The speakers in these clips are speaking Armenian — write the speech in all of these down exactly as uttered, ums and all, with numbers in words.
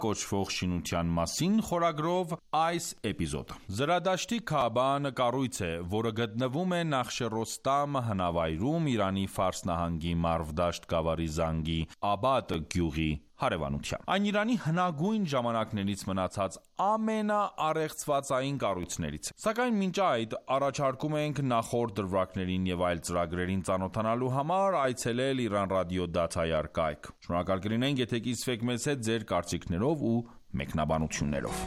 կոչվող շինության մասին խորագրով այս էպիզոդը։ Զրադաշտի Քաաբան կառույց է, որը գտնվում է Նախշերոստամ հնավայրում Իրանի Ֆարս նահանգի Մարվդաշտ գավառի Զանգի Աբադ գյուղի հարևանությամբ։ Այն Իրանի հնագույն ժամանակներից մնացած ամենաառեղծվածային կառույցներից է։ Սակայն մինչ այդ առաջարկում ենք նախորդ դրվագներին եւ այլ ծրագրերին ծանոթանալու համար այցելել Iran Radio Data-ի կայք։ Շնորհակալ կլինենք, եթե կիսվեք մեզ հետ ձեր կարծիքներով ու մեկնաբանություններով։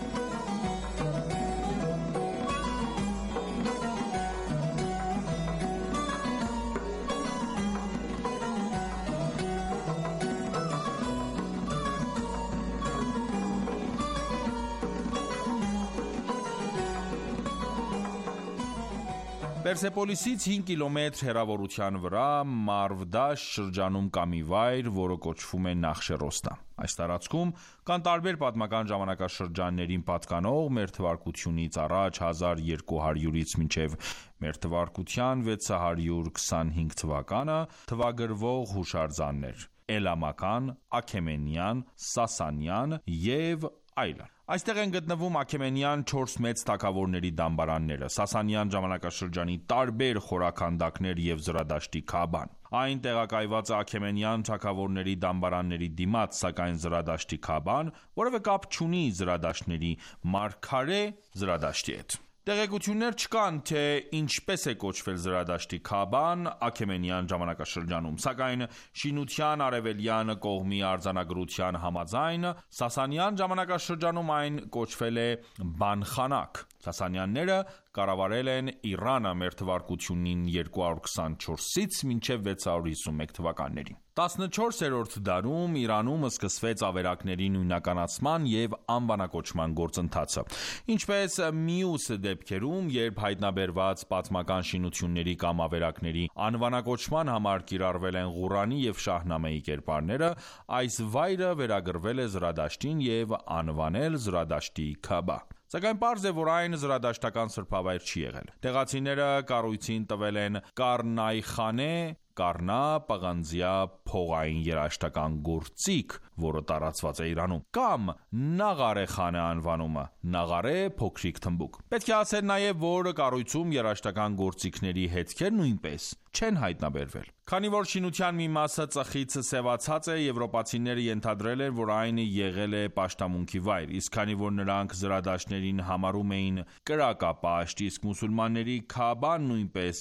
Պերսեպոլիսից հինգ կիլոմետր հեռավորության վրա Մարվդաշտ շրջանում կա մի վայր, որը կոչվում է Նախշերոստամ։ Այս տարածքում կան տարբեր պատմական ժամանակաշրջաններին պատկանող մեր թվարկությունից առաջ հազար երկու հարյուրից մինչև մեր թվարկության վեց հարյուր քսանհինգ թվականը թվագրվող հուշարձաններ՝ Էլամական, Աքեմենյան, Սասանյան և այլն։ Այստեղ են գտնվում Աքեմենյան չորս մեծ թագավորների դամբարանները, Սասանյան ժամանակաշրջանի տարբեր խորաքանդակներ և Զրադաշտի Քաաբան։ Այն տեղակայված է Աքեմենյան թագավորների դամբարանների դիմաց, սակայն Զրադաշտի Քաաբան որևէ կապ չունի զրադաշտների մարգարե Զրադաշտի հետ։ Տեղեկություններ չկան, թե ինչպես է կոչվել Զրադաշտի Քաաբան Աքեմենյան ժամանակաշրջանում, սակայն շինության արևելյան կողմի արձանագրության համաձայն Սասանյան ժամանակաշրջանում այն կոչվել է Բանխանակ։ Սասանյանները կառավարել են Իրանը մեր թվարկությունին երկու հարյուր քսանչորսից մինչև վեց հարյուր հիսունմեկ թվականներին։ տասնչորսերորդ դարում Իրանում սկսվեց ավերակների նույնականացման և անվանակոչման գործընթացը։ Ինչպես մյուս դեպքերում, երբ հայտնաբերված պատմական շինությունների կամ ավերակների անվանակոչման համար կիրառվել են Ղուրանի և Շահնամեի կերպարները, այս վայրը վերագրվել է Զրադաշտին և անվանել Զրադաշտի Քաաբա։ Սակայն պարզ է, որ այն զրադաշտական սրբավայր չի եղել։ Տեղացիները կառույցին տվել են Կարնայխանե, Կառնա, պղնձյա, փողային երաժշտական գործիք, որը տարածված է Իրանում, կամ Նաղարե խանե անվանումը, Նաղարե փոքրիկ թմբուկ։ Պետք է ասել նաև, որ կառույցում երաժշտական գործիքների հետքեր նույնպես չեն հայտնաբերվել։ Քանի որ շինության մի մասը ծխից սևացած է, եվրոպացիները ենթադրել են, որ այն եղել է պաշտամունքի վայր, իսկ քանի որ նրանք զրադաշտներին համարում էին կրակապաշտ, իսկ մուսուլմանների Քաաբան նույնպես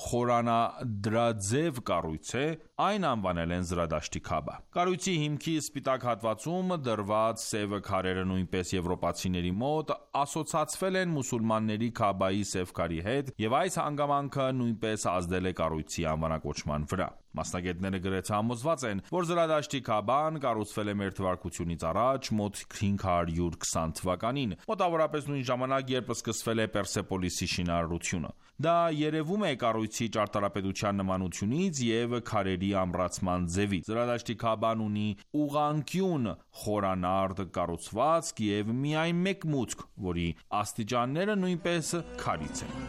խորանադրաձև կառույց է, այն անվանել են Զրադաշտի Քաաբա։ Կառույցի հիմքի սպիտակ հատվածում դրված սև քարերը նույնպես եվրոպացիների մոտ ասոցացվել են մուսուլմանների Քաաբայի սև քարի հետ, և այս հանգամանքը նույնպես ազդել է կառույցի անվանակոչման վրա։ Մասնագետները գրեթե համոզված են, որ Զրադաշտի Քաաբան կառուցվել է մեր թվարկությունից առաջ մոտ հինգ հարյուր քսան թվականին, մոտավորապես նույն ժամանակ, երբ սկսվել է Պերսեպոլիսի շինարարությունը։ Դա երևում է կառույցի ճարտարապետության նմանությունից և քարերի ամրացման ձևից։ Զրադաշտի Քաաբան ունի ուղղանկյուն խորանարդ կառուցվածք և միայն մեկ մուտք, որի աստիճանները նույնպես քարից են։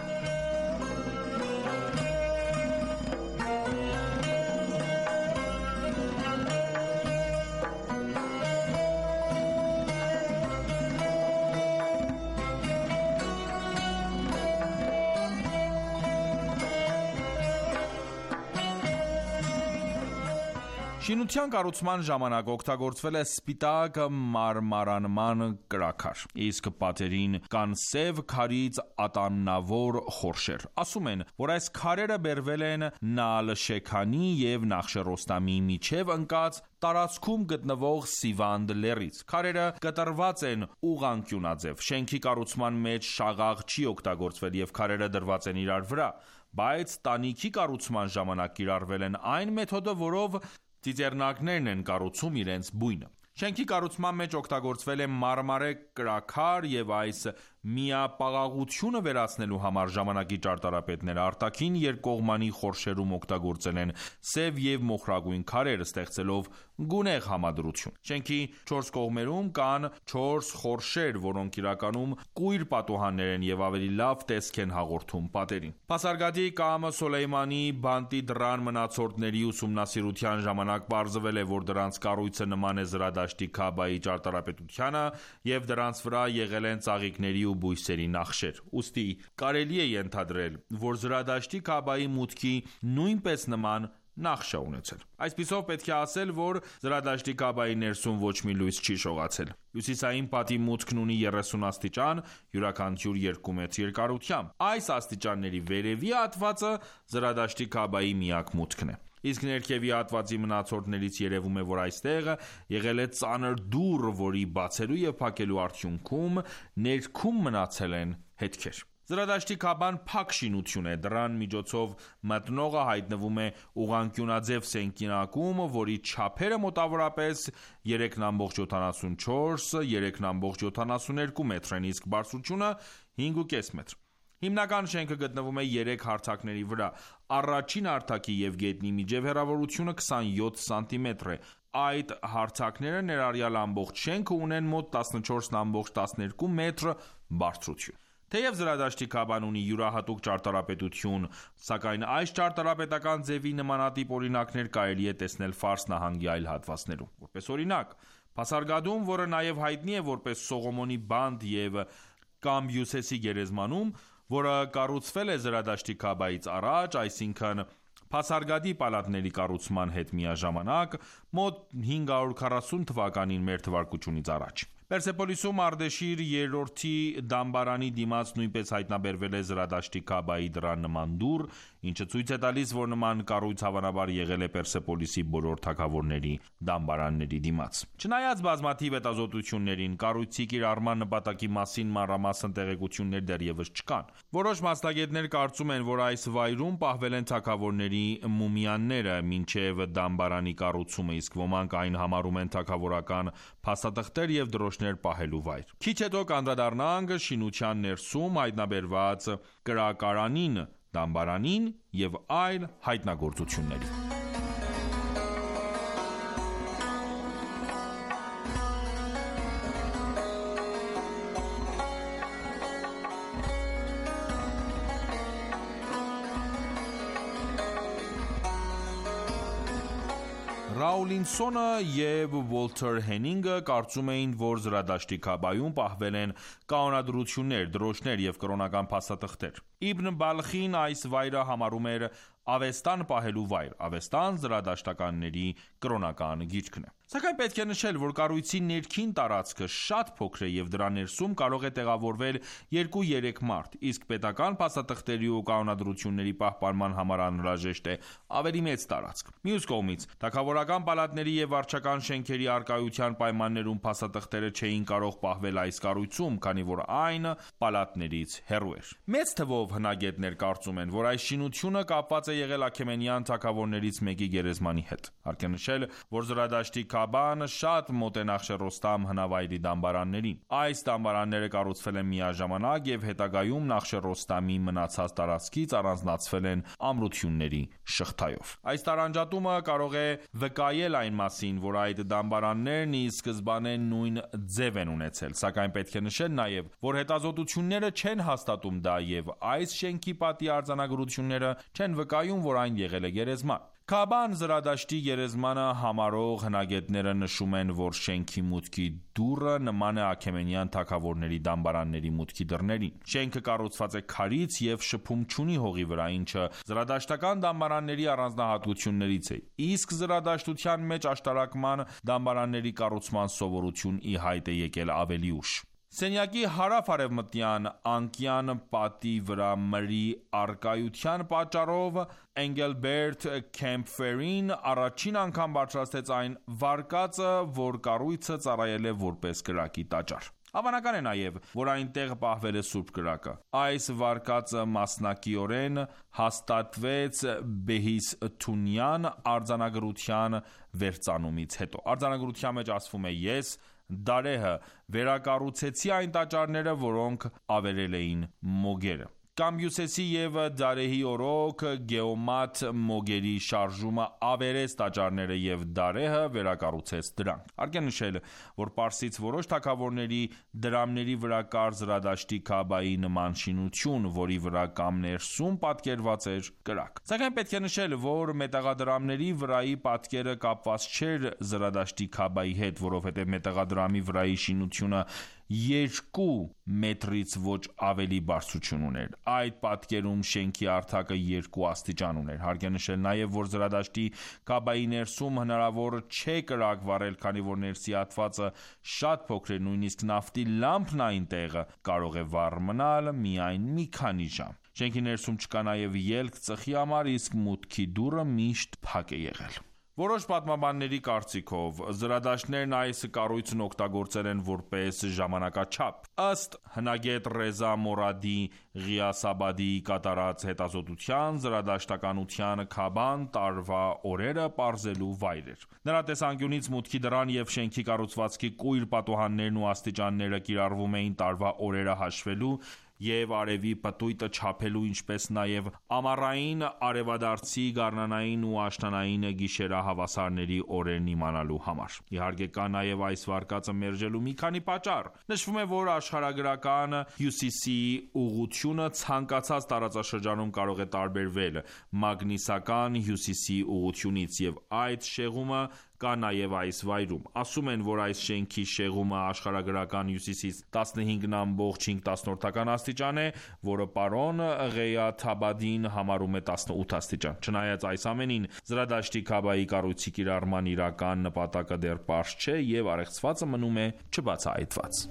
Շինության կառուցման ժամանակ օգտագործվել է սպիտակ մարմարանման կրաքար, իսկ պատերին կան սև քարից ատամնավոր խորշեր։ Ասում են, որ այս քարերը բերվել են Նալշեքանի և Նախշերոստամի միջև ընկած տարածքում գտնվող Սիվանդ լեռից։ Քարերը կտրված են ուղղանկյունաձև։ Շենքի կառուցման մեջ շաղաղ չի օգտագործվել և քարերը դրված են իրար վրա, բայց տանիքի կառուցման ժամանակ կիրառվել են այն մեթոդը, որով ծիծեռնակներն են կառուցում իրենց բույնը։ Շենքի կառուցման մեջ օգտագործվել է մարմարե կրաքար և այս միապաղաղությունը վերացնելու համար ժամանակի ճարտարապետները արտաքին երկկողմանի խորշերում օգտագործել են սև և մոխրագույն քարեր, ստեղծելով գունեղ համադրություն։ Շենքի չորս կողմերում կան չորս խորշեր, որոնք իրականում կույր պատուհաններ են և ավելի լավ տեսք են հաղորդում պատերին։ Փասարգադի կամ Սոլեյմանի բանտի դռան մնացորդների ուսումնասիրության ժամանակ պարզվել է, որ դրանց կառույցը նման է Զրադաշտի Քաաբայի ճարտարապետությանը և դրանց վրա եղել են ծաղիկների ու բույսերի նախշեր։ Ուստի կարելի է ենթադրել, որ Զրադաշտի Քաաբայի մուտքի նույնպես նման նախշ է ունեցել։ Այսպիսով պետք է ասել, որ Զրադաշտի Քաաբայի ներսում ոչ մի լույս չի շողացել։ Հյուսիսային պատի մուտքն ունի երեսուն աստիճան, յուրաքանչյուր երկու մետր երկարությամբ։ Այս աստիճանների վերևի հատվածը Զրադաշտի Քաաբայի միակ մուտքն է։ Իսկ ներքևի հատվածի մնացորդներից երևում է, որ այստեղ եղել է ծանր դուռ, որի բացելու և փակելու արդյունքում ներքում մնացել են հետքեր։ Զրադաշտի Քաաբան փակ շինություն է, դռան միջոցով մտնողը հայտնվում է ուղղանկյունաձև սենքինակում, որի չափերը մոտավորապես երեք տասնյակ յոթանասունչորս - երեք տասնյակ յոթանասուներկու մետր են, իսկ բարձրությունը հինգ ու կես մետր։ Հիմնական շենքը գտնվում է երեք հարթակների վրա։ Առաջին հարթակի և գետնի միջև հեռավորությունը քսանյոթ սանտիմետր է։ Այդ հարթակները ներառյալ ամբողջ շենքը ունեն մոտ տասնչորս տասնյակ տասներկու մետր բարձրություն։ Թեև Զրադաշտի Քաաբան ունի յուրահատուկ ճարտարապետություն, սակայն այս ճարտարապետական ձևի նմանատիպ օրինակներ կարելի է տեսնել Ֆարս նահանգի այլ հատվածներում։ Որպես օրինակ, Փասարգադում, որը նաև հայտնի է որպես Սողոմոնի բանտ և Կամբյուսեսի գերեզմանում, որը կառուցվել է Զրադաշտի Քաաբայից առաջ, այսինքն Փասարգադի պալատների կառուցման հետ միաժամանակ, մոտ հինգ հարյուր քառասուն թվականին մեր թվարկությունից առաջ։ Պերսեպոլիսում Արդեշիր երրորդի դամբարանի դիմաց նույնպես հայտնաբերվել է Զրադաշտի Քաաբայի դռան նման դուռ, ինչը ցույց է տալիս, որ նման կառույց հավանաբար եղել է Պերսեպոլիսի բոլոր թագավորների դամբարանների դիմաց։ Չնայած բազմաթիվ հետազոտություններին, կառույցի կիրառման նպատակի մասին մանրամասն տեղեկություններ դեռևս չկան։ Որոշ մասնագետներ կարծում են, որ այս վայրում պահվել են թագավորների մումիաները մինչև դամբարանի կառուցումը, իսկ ոմանք այն համարում են թագավորական փաստաթղթեր և դրոշներ պահելու վայր։ Քիչ հետո կանդրադառնանք շինության ներսում հայտնաբերված կրակարանին, դամբարանին և այլ հայտնագործություններին։ Ռաուլինսոնը և Վոլթեր Հենինգը կարծում էին, որ Զրադաշտի Քաաբայում պահվել են կանոնադրություններ, դրոշներ և կրոնական փաստաթղթեր։ Իբն Բալխին այս վայրը համարում էր Ավեստան պահելու վայր։ Ավեստան զրադաշտականների կրոնական գիրքն է։ Սակայն պետք է նշել, որ կառույցի ներքին տարածքը շատ փոքր է և դրա ներսում կարող է տեղավորվել երկու-երեք մարդ, իսկ պետական փաստաթղթերի ու կանոնադրությունների պահպանման համար անհրաժեշտ է ավելի մեծ տարածք։ Մյուս կողմից, թագավորական պալատների և վարչական շենքերի առկայության պայմաններում փաստաթղթերը չէին կարող պահվել այս կառույցում, քանի որ այն պալատներից հեռու էր։ Մեծ թվով հնագետներ կարծում են, որ այս շինությունը կապված է եղել Աքեմենյան թագավորներից մեկի գերեզմանի հետ։ Հարկ է նշել, որ Զրադաշտի Քաաբան շատ մոտ է Նախշերոստամ հնավայրի դամբարաններին։ Այս դամբարանները կառուցվել են միաժամանակ և հետագայում Նախշերոստամի մնացած տարածքից առանձնացվել են ամրությունների շղթայով։ Այս տարանջատումը կարող է վկայել այն մասին, որ այդ դամբարաններն ի սկզբանե նույն ձև են ունեցել, սակայն պետք է նշել նաև, որ հետազոտությունները չեն հաստատում դա և այս շենքի պատի արձանագրությունները չեն վկայում, որ այն եղել է գերեզման։ Քաաբան Զրադաշտի գերեզմանը համարող հնագետները նշում են, որ շենքի մուտքի դուռը նման է Աքեմենյան թագավորների դամբարանների մուտքի դռներին։ Շենքը կառուցված է քարից և շփում չունի հողի վրա, ինչը զրադաշտական դամբարանների առանձնահատկություններից է, իսկ զրադաշտության մեջ աշտարակման դամբարանների կառուցման սովորություն ի հայտ է եկել ավելի ուշ։ Սենյակի հարավ-արևմտյան անկյան պատի վրա մրի առկայության պատճառով Էնգելբերտ Քեմփֆերին առաջին անգամ բարձրացրեց այն վարկածը, որ կառույցը ծառայել է որպես կրակի տաճար։ Հավանական է նաև, որ այնտեղ պահվել է սուրբ կրակը։ Այս վարկածը մասնակիորեն հաստատվեց Բեհիսթունյան արձանագրության վերծանումից հետո։ Արձանագրության մեջ ասվում է. «Ես Դարեհը վերակառուցեցի այն տաճարները, որոնք ավերել էին մոգերը։ Կամբյուսեսի և Դարեհի օրոք Գեոմատ մոգերի շարժումը ավերեց տաճարները և Դարեհը վերակառուցեց դրանք։ Հարկ է նշել, որ Պարսից որոշ թագավորների դրամների վրա կար Զրադաշտի Քաաբայի նման շինություն, որի վրա կամ ներսում պատկերված էր կրակ։ Սակայն պետք է նշել, որ մետաղադրամների վրայի պատկերը կապված չէր Զրադաշտի Քաաբայի հետ, որովհետև մետաղադրամի վրայի շինությունը երկու մետրից ոչ ավելի բարձրություն ուներ։ Այդ պատկերում շենքի հարթակը երկու աստիճան ուներ։ Հարկ է նշել նաև, որ Զրադաշտի Քաաբայի ներսում հնարավոր չէ կրակ վառել, քանի որ ներսի հատվածը շատ փոքր է, նույնիսկ նավթի լամպն այնտեղ կարող է վառ մնալ միայն մի քանի ժամ։ Շենքի ներսում չկա նաև ելք ծխի համար, իսկ մուտքի դուռը միշտ փակ է եղել։ Որոշ պատմաբանների կարծիքով զրադաշտներն այս կառույցն օգտագործել են որպես ժամանակաչափ։ Ըստ հնագետ Ռեզա Մորադի Ղիասաբադիի կատարած հետազոտության, զրադաշտականության Քաաբան տարվա օրերը պարզելու վայր էր։ Նրա տեսանկյունից մուտքի դռան և շենքի կառուցվածքի կույր պատուհաններն ու աստիճանները կիրառվում էին տարվա օրերը հաշվելու և արևի պտույտը չափելու, ինչպես նաև ամառային, արևադարձի, գարնանային ու աշնանային գիշերահավասարների օրերն իմանալու համար։ Իհարկե կա նաև այս վարկածը մերժելու մի քանի պատճառ։ Նշվում է, որ աշխարհագրական հյուսիսի ուղղությունը ցանկացած տարածաշրջանում կարող է տարբերվել մագնիսական հյուսիսի ուղղությունից, և այդ շեղումը կա նաև այս վայրում։ Ասում են, որ այս շենքի շեղումը աշխարհագրական հյուսիսից տասնհինգ ամբողջ հինգ աստիճան է, որը պարոն Ղեյաթաբադին համարում է տասնութ աստիճան։ Չնայած այս ամենին, Զրադաշտի Քաաբայի կառույցի կիրառման իրական նպատակը դեռ պարզ չէ և առեղծվածը մնում է չբացահայտված։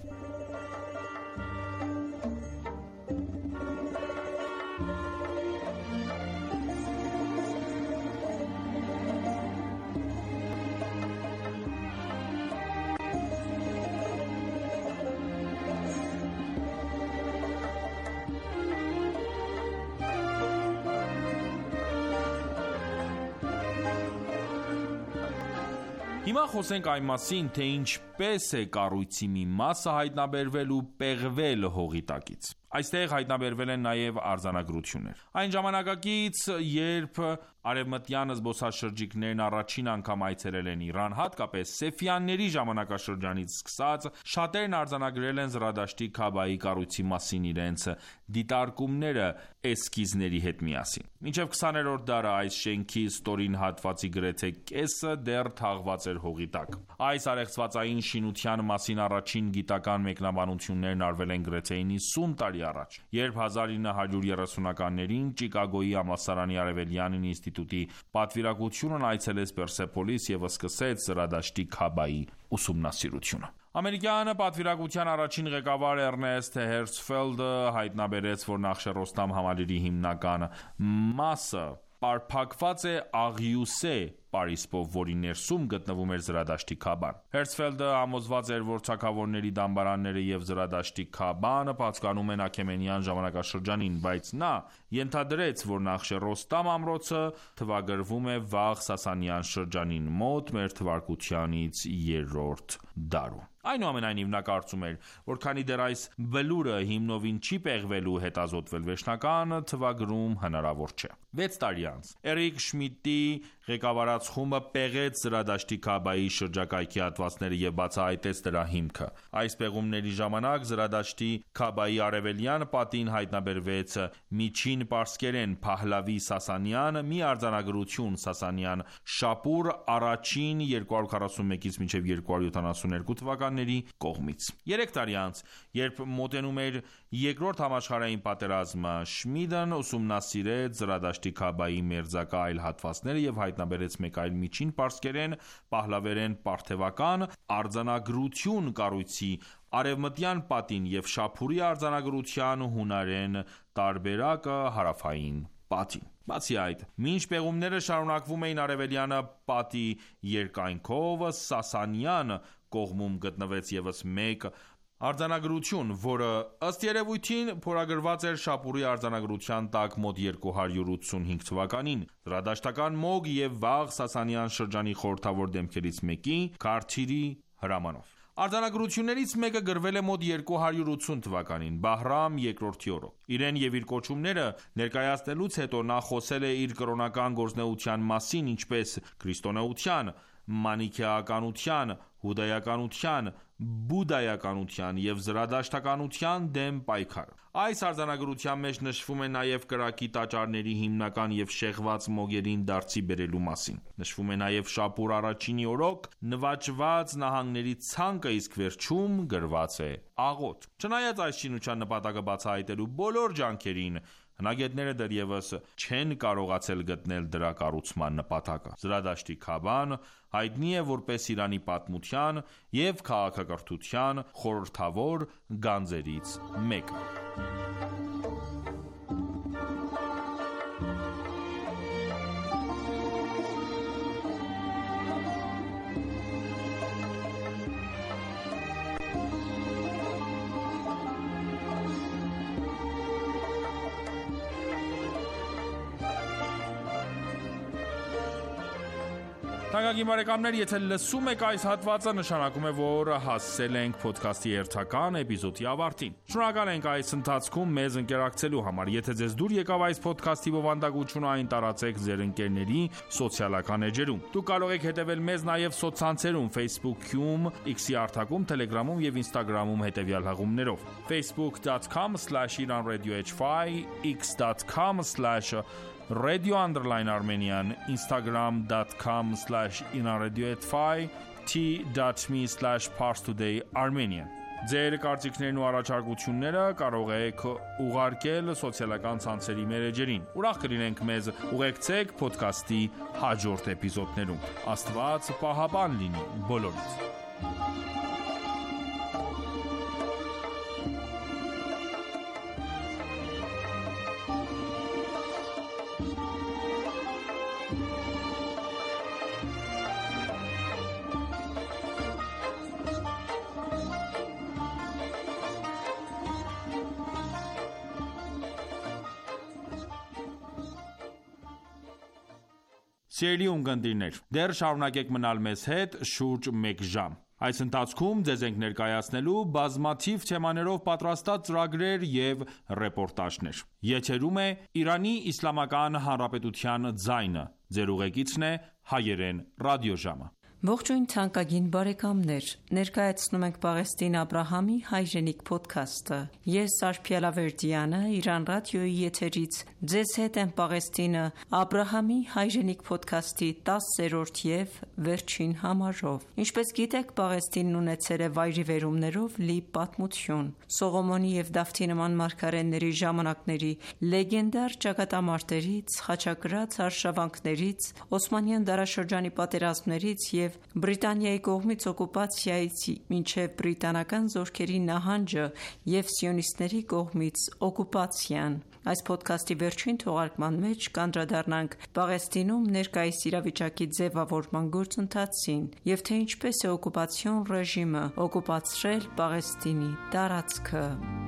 Հիմա խոսենք այն մասին, թե ինչպես է կառույցի մի մասը հայտնաբերվել ու պեղվել հողի տակից։ Այստեղ հայտնաբերվել են նաև արձանագրություններ։ Այն ժամանակակից, երբ արևմտյան զբոսաշրջիկներն առաջին անգամ այցելել են Իրան, հատկապես Սեֆյանների ժամանակաշրջանից սկսած, շատերն արձանագրել են Զրադաշտի Քաաբայի կառույցի մասին իրենց դիտարկումները էսքիզների հետ միասին։ Մինչև քսաներորդ դարը այս շենքի ստորին հատվածի գրեթե կեսը դեռ թաղված էր հողի տակ։ Այս առեղծվածային շինության մասին առաջին գիտական մեկնաբանություններն արվել են գրեթե իննսուն տարի առաջ, երբ հազար ինը հարյուր երեսունականներին Չիկագոյի համալսարանի Արևելյան ինստիտուտի պատվիրակությունն այցելեց Պերսեպոլիս և սկսեց Զրադաշտի Քաաբայի ուսումնասիրությունը։ Ամերիկյան պատվիրակության առաջին ղեկավար Էրնեստ Հերցֆելդը հայտնաբերեց, որ Նախշերոստամ համալիրի հիմնական մասը պարփակված է աղյուսե պարիսպով, որի ներսում գտնվում էր Զրադաշտի Քաաբան։ Հերցֆելդը համոզված էր, որ թագավորների դամբարանները և Զրադաշտի Քաաբան պատկանում են Աքեմենյան ժամանակաշրջանին, բայց նա ենթադրեց, որ Նախշերոստամ ամրոցը թվագրվում է վաղ Սասանյան շրջանին, մոտ մեր թվարկությունից երրորդ դարում։ Այնուամենայնիվ նա կարծում էր, որ քանի դեռ այս բլուրը հիմնովին չի պեղվել ու հետազոտվել, վերջնական թվագրում հնարավոր չէ։ վեց տարի անց Էրիկ Շմիդտի ղեկավարած խումբը պեղեց Զրադաշտի Քաաբայի շրջակայքի հատվածները և բացահայտեց դրա հիմքը։ Այս պեղումների ժամանակ Զրադաշտի Քաաբայի արևելյան պատին հայտնաբերվեց միջին պարսկերեն Փահլավի Սասանյան մի արձանագրություն Սասանյան Շապուր առաջին երկու հարյուր քառասունմեկից մինչև երկու հարյուր յոթանասունհինգ թվականների կողմից։ Երեք տարի անց, երբ մոտենում էր երկրորդ համաշխարհային պատերազմը, Շմիդն ուսումնասիրեց Զրադաշտի Քաաբայի մերձակա այլ հատվածները և հայտնաբերեց մեկ այլ միջին պարսկերեն պահլավերեն պարթևական արձանագրություն կառույցի արևմտյան պատին և Շապուրի արձանագրության հունարեն տարբերակը հարավային պատին։ Բացի այդ, մինչ պեղումները շարունակվում էին արևելյան պատի երկայնքով, Սասանյան կողմում գտնվեց ևս մեկ արձանագրություն, որը ըստ երևույթին փորագրված էր Շապուրի արձանագրության տակ մոտ երկու հարյուր ութսունհինգ թվականին, զրադաշտական մոգ և վաղ Սասանյան շրջանի խորհրդավոր դեմքերից մեկի՝ Քարթիրի հրամանով։ Արձանագրություններից մեկը գրվել է մոտ երկու հարյուր ութսուն թվականին, Բահրամ երկրորդի օրոք։ Իրեն եւ իր կոչումները ներկայացնելուց հետո նա խոսել է իր կրոնական գործունեության մասին, ինչպես քրիստոնեության, մանիքեականության, հուդայականության, բուդդայականության և զրադաշտականության դեմ պայքար։ Այս արձանագրության մեջ նշվում է նաև կրակի տաճարների հիմնական և շեղված մոգերին դարձի բերելու մասին։ Նշվում է նաև Շապուր առաջինի օրոք նվաճված նահանգների ցանկը, իսկ վերջում գրված է աղոթ։ Չնայած այս շինության նպատակը բացահայտելու բոլոր ջանքերին, հնագետները դեռևս չեն կարողացել գտնել դրա կառուցման նպատակը։ Զրադաշտի Քաբան հայտնի է որպես Իրանի պատմության և քաղաքակրթության խորհրդավոր գանձերից մեկը։ Թանկագին բարեկամներ, եթե լսում եք այս հատվածը, նշանակում է, որ հասել ենք ոդքասթի հերթական էպիզոդի ավարտին։ Շնորհակալ ենք այս ընթացքում մեզ ընկերակցելու համար։ Եթե ձեզ դուր եկավ այս ոդքասթի բովանդակությունը, այն տարածեք ձեր ընկերների սոցիալական էջերում։ Դուք կարող եք հետևել մեզ նաև սոցցանցերում՝ Facebook-ում, X-ի հարթակում, Telegram-ում և Instagram-ում հետևյալ հղումներով՝ facebook dot com slash iran radio h five, x dot com slash radio underline armenian, instagram dot com slash iran radio h five, t dot m e slash parstoday armenian։ Ձեր կարծիքներն ու առաջարկությունները կարող եք ուղարկել սոցիալական ցանցերի մեր էջերին։ Ուրախ կլինենք մեզ ուղեկցեք ոդքասթի հաջորդ էպիզոդներում։ Աստված պահապան լինի բոլորիդ։ Սիրելի ունկնդիրներ, դեռ շարունակեք մնալ մեզ հետ շուրջ մեկ ժամ։ Այս ընթացքում ձեզ ենք ներկայացնելու բազմաթիվ թեմաներով պատրաստած ծրագրեր և ռեպորտաժներ։ Եթերում է Իրանի Իսլամական Հանրապետության ձայնը։ Ձեր ուղեկիցն է Հայերեն ռադիոժամը։ Ողջույն թանկագին բարեկամներ, ներկայացնում ենք Պաղեստին Աբրահամի հայրենիք փոդքասթը։ Ես Արփիե Լավերդյանը Իրան ռադիոյի եթերից ձեզ հետ եմ Պաղեստինը Աբրահամի հայրենիք փոդքասթի տասերորդ և վերջին համարով։ Ինչպես գիտեք, Պաղեստինն ունեցել է վայրիվերումներով լի պատմություն։ Սողոմոնի և Դավթի նման մարգարեների ժամանակների լեգենդար ճակատամարտերից, խաչակրաց արշավանքներից, Օսմանյան դարաշրջանի պատերազմներից և Բրիտանիայի կողմից օկուպացիայից մինչև բրիտանական զորքերի նահանջը և սիոնիստների կողմից օկուպացիան։ Այս փոդքասթի վերջին թողարկման մեջ կանդրադառնանք Պաղեստինում ներկայիս իրավիճակի ձևավորման գործընթացին և թե ինչպես է օկուպացիոն ռեժիմը օկուպացրել Պաղեստինի տարածքը։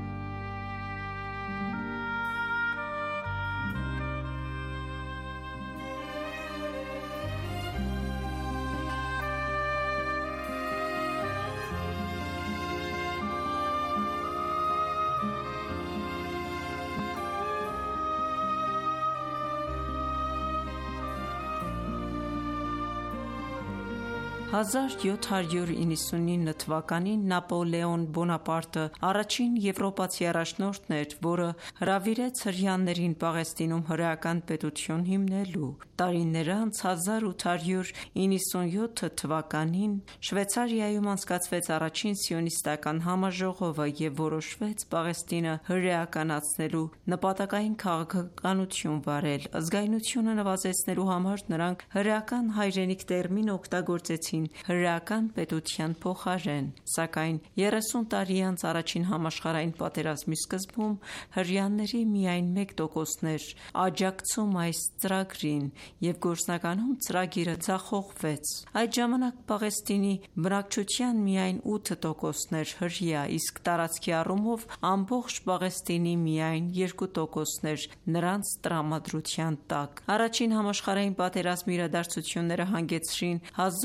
հազար յոթ հարյուր իննսունինը թվականին Նապոլեոն Բոնապարտը առաջին եվրոպացի առաջնորդն էր, որը հրավիրեց հրեաներին Պաղեստինում հրեական պետություն հիմնելու։ Տարիներ անց հազար ութ հարյուր իննսունյոթ թվականին Շվեյցարիայում անցկացվեց առաջին սիոնիստական համաժողովը և որոշվեց Պաղեստինը հրեականացնելու նպատակային քաղաքականություն վարել։ Ազգայնությունը նվազեցնելու համար նրանք հրեական հայրենիք տերմին օգտագործեցին հրեական պետության փոխարեն, սակայն երեսուն տարի անց առաջին համաշխարհային պատերազմի սկզբում հրեաների միայն մեկ տոկոսն էր աջակցում այս ծրագրին և գործնականում ծրագիրը ձախողվեց։ Այդ ժամանակ Պաղեստինի բնակչության միայն ութ տոկոսն էր հրեա, իսկ տարածքի առումով ամբողջ Պաղեստինի միայն երկու տոկոսն էր նրանց տրամադրության տակ։ Առաջին համաշխարհային պատերազմի իրադարձությունները հանգեցրին հազար ինը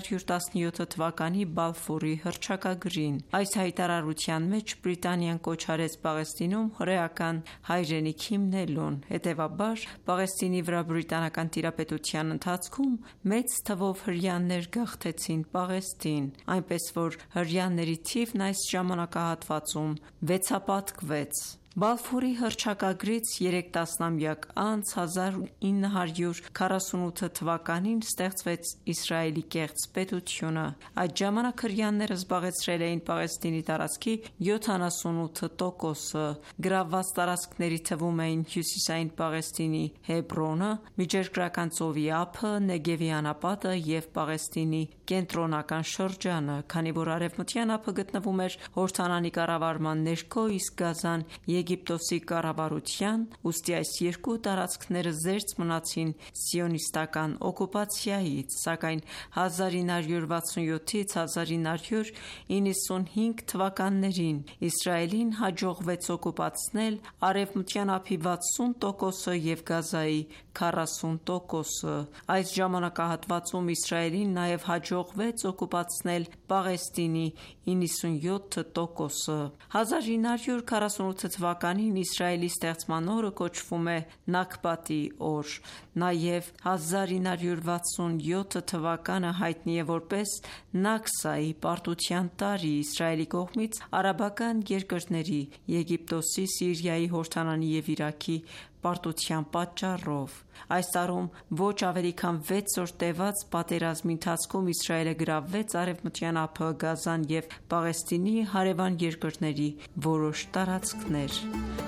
հազարինը տասնյոթ թվականի Բալֆուրի հռչակագրին։ Այս հայտարարության մեջ Բրիտանիան կոչ արեց Պաղեստինում հրեական հայրենիք հիմնելուն։ Հետևաբար, Պաղեստինի վրա բրիտանական տիրապետության ընթացքում մեծ թվով հրեաներ գաղթեցին Պաղեստին, այնպես որ հրեաների թիվն այս ժամանակահատվածում վեցապատկվեց։ Բալֆուրի հռչակագրից երեք տասնամյակ անց հազար ինը հարյուր քառասունութ թվականին ստեղծվեց Իսրայելի կեղծ պետությունը։ Այդ ժամանակ հրեաները զբաղեցրել էին Պաղեստինի տարածքի յոթանասունութ տոկոսը։ Գրավված տարածքների թվում էին հյուսիսային Պաղեստինի Հեբրոնը, Միջերկրական ծովի ափը, Նեգևի անապատը և Պաղեստինի կենտրոնական շրջանը, քանի որ արևմտյան ափը գտնվում էր Հորդանանի կառավարման ներքո, իսկ Գազան Եգիպտոսի կառավարության, ուստի այս երկու տարածքները զերծ մնացին սիոնիստական օկուպացիայից, սակայն հազար ինը հարյուր վաթսունյոթից հազար ինը հարյուր իննսունհինգ թվականներին Իսրայելին հաջողվեց օկուպացնել արևմտյան ափի վաթսուն տոկոսը և Գազայի քառասուն տոկոսը։ Այս ժամանակահատվածում Իսրայելին նաև հաջողվեց օկուպացնել Պաղեստինի իննսունյոթ տոկոսը։ հազար ինը հարյուր քառասունութ թվականին Իսրայելի ստեղծման օրը կոչվում է Նաքբատի օր։ Նաև հազար ինը հարյուր վաթսունյոթ թվականը հայտնի է որպես Նաքսայի պարտության տարի Իսրայելի կողմից արաբական երկրների՝ Եգիպտոսի, Սիրիայի, Հորդանանի և Իրաքի պարտության պատճառով։ Այս տարում ոչ ավելի քան վեց օր տևած պատերազմի ընթացքում Իսրայելը գրավեց արևմտյան ափը, Գազան և Պաղեստինի հարևան երկրների որոշ տարածքներ։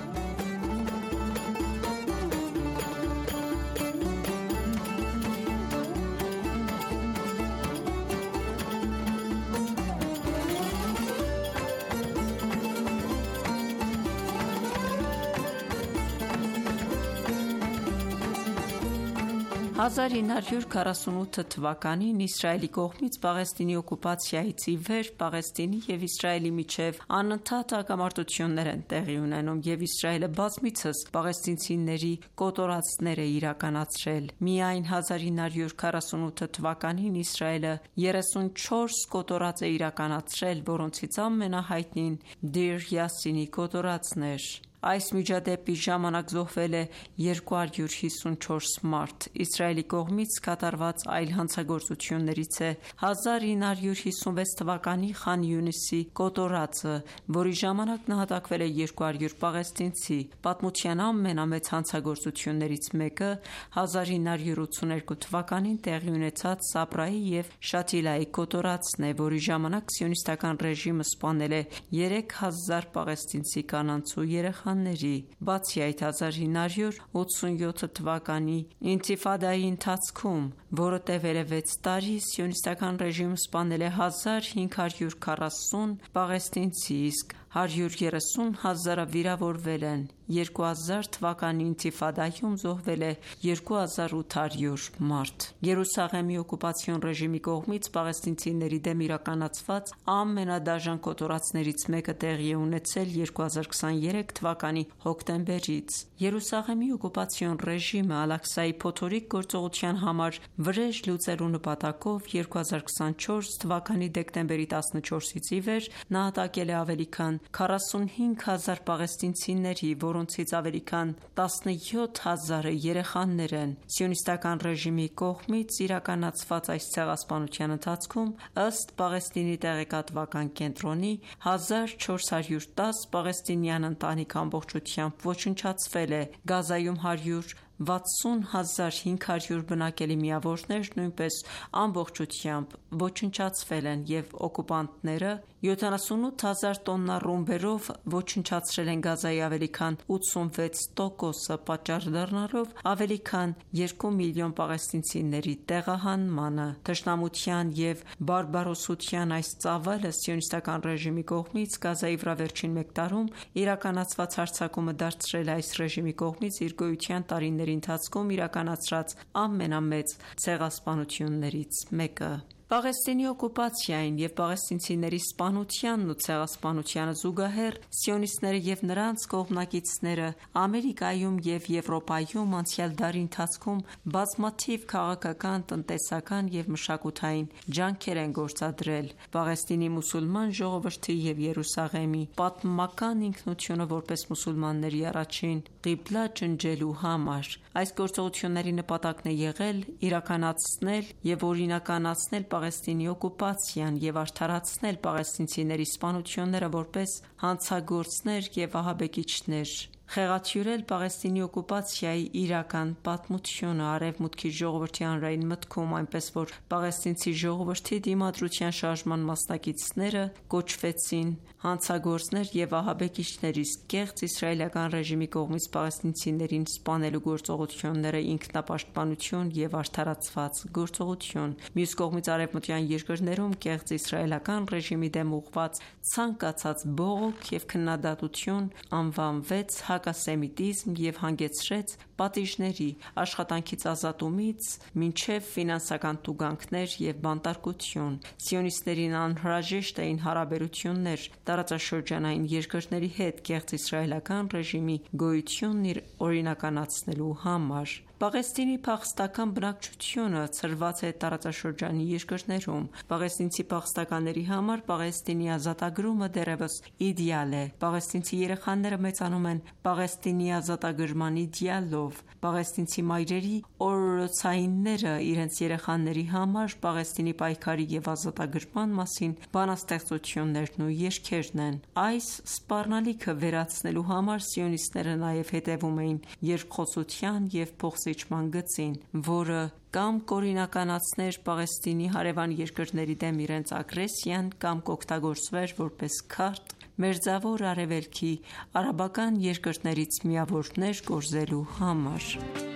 հազար ինը հարյուր քառասունութ թվականին Իսրայելի կողմից Պաղեստինի օկուպացիայից ի վեր Պաղեստինի և Իսրայելի միջև անընդհատ հակամարտություններ են տեղի ունենում, և Իսրայելը բազմիցս պաղեստինցիների կոտորածներ է իրականացրել։ Միայն հազար ինը հարյուր քառասունութ թվականին Իսրայելը երեսունչորս կոտորած է իրականացրել, որոնցից ամենահայտնին Դիր Յասինի կոտորածն էր։ Այս միջադեպի ժամանակ զոհվել է երկու հարյուր հիսունչորս մարդ։ Իսրայելի կողմից կատարված այլ հանցագործություններից է հազար ինը հարյուր հիսունվեց թվականի Խան Յունիսի կոտորածը, որի ժամանակ նահատակվել է երկու հարյուր պաղեստինցի։ Պատմության ամենամեծ հանցագործություններից մեկը հազար ինը հարյուր ութսուներկու թվականին տեղի ունեցած Սաբրայի և Շաթիլայի կոտորածն է, որի ժամանակ սիոնիստական ռեժիմը սպանել է երեք հազար պաղեստինցի կանանց ու երեխաների։ Բացի այդ, հազար ինը հարյուր ութսունյոթ թվականի ինթիֆադայի ընթացքում, որը տևել է վեց տարի, սիոնիստական ռեժիմը սպանել է հազար հինգ հարյուր քառասուն պաղեստինցի, իսկ հարյուր երեսուն հազարը վիրավորվել են։ երկու հազար թվականի ինթիֆադայում զոհվել է երկու հազար ութ հարյուր մարդ։ Երուսաղեմի օկուպացիոն ռեժիմի կողմից պաղեստինցիների դեմ իրականացված ամենադաժան կոտորածներից մեկը տեղի է ունեցել երկու հազար քսաներեք թվականի հոկտեմբերից։ Երուսաղեմի օկուպացիոն ռեժիմը Ալ-Աղսայի փոթորիկ գործողության համար վրեժ լուծելու նպատակով երկու հազար քսանչորս թվականի դեկտեմբերի տասնչորսից ի վեր նահատակել է ավելի քան քառասունհինգ հազար պաղեստինցիների, որոնցից ավելի քան տասնյոթ հազարը երեխաներ են։ Սիոնիստական ռեժիմի կողմից իրականացված այս ցեղասպանության ընթացքում, ըստ Պաղեստինի տեղեկատվական կենտրոնի, հազար չորս հարյուր տասը պաղեստինյան ընտանիք ամբողջությամբ ոչնչացվել է։ Գազայում հարյուր վաթսուն հազար հինգ հարյուր բնակելի միավորներ նույնպես ամբողջությամբ ոչնչացվել են, և օկուպանտները յոթանասունութ հազար տոննա ռումբերով ոչնչացրել են Գազայի ավելի քան ութսունվեց տոկոսը, պատճառ դառնալով ավելի քան երկու միլիոն պաղեստինցիների տեղահանմանը։ Թշնամության և բարբարոսության այս ծավալը սիոնիստական ռեժիմի կողմից Գազայի վրա վերջին մեկ տարում իրականացված հարձակումը դարձրել է այս ռեժիմի կողմից իր գոյության տարիների ընթացքում իրականացրած ամենամեծ ցեղասպանություններից մեկը։ Պաղեստինի օկուպացիային և պաղեստինցիների սպանությանն ու ցեղասպանությանը զուգահեռ սիոնիստները և նրանց կողմնակիցները Ամերիկայում և Եվրոպայում անցյալ դարի ընթացքում բազմաթիվ քաղաքական, տնտեսական և մշակութային ջանքեր են գործադրել Պաղեստինի մուսուլման ժողովրդի և Երուսաղեմի պատմական ինքնությունը որպես մուսուլմանների առաջին ղիբլա ջնջելու համար: Այս գործողությունների նպատակն է եղել իրականացնել և օրինականացնել Պաղեստինի օկուպացիան և արդարացնել պաղեստինցիների սպանությունները որպես հանցագործներ և ահաբեկիչներ, խեղաթյուրել Պաղեստինի օկուպացիայի իրական պատմությունը Արևմուտքի ժողովրդի հանրային մտքում, այնպես որ պաղեստինցի ժողովրդի դիմադրության շարժման մասնակիցները կոչվեցին հանցագործներ և ահաբեկիչներ, իսկ կեղծ իսրայելական ռեժիմի կողմից պաղեստինցիներին սպանելու գործողությունները ինքնապաշտպանություն և արդարացված գործողություն: Մյուս կողմից արևմտյան երկրներում կեղծ իսրայելական ռեժիմի դեմ ուղղված ցանկացած բողոք և քննադատություն անվանվեց հակասեմիտիզմ և հանգեցրեց պատիժների, աշխատանքից ազատումից մինչև ֆինանսական տուգանքներ և բանտարկություն: Սիոնիստներին անհրաժեշտ էին հարաբերություններ տարածաշրջանային երկրների հետ կեղծ իսրայելական ռեժիմի գոյությունն օրինականացնելու համար: Պաղեստինի փախստական բնակչությունը ցրված է տարածաշրջանի երկրներում: Պաղեստինցի փախստականների համար Պաղեստինի ազատագրումը դեռևս իդեալ է: Պաղեստինցի երեխաները մեծանում են Պաղեստինի ազատագրման իդեալով: Պաղեստինցի մայրերի օրօրոցայինները իրենց երեխաների համար Պաղեստինի պայքարի և ազատագրման մասին բանաստեղծություններն ու երգերն են: Այս սպառնալիքը վերացնելու համար սիոնիստները նաև հետևում էին երկխոսության և փոխզիջման գծին, որը կամ կօրինականացներ Պաղեստինի հարևան երկրների դեմ իրենց ագրեսիան կամ կօգտագործվեր որպես քարտ Մերձավոր Արևելքի արաբական երկրներից միավորներ կորզելու համար: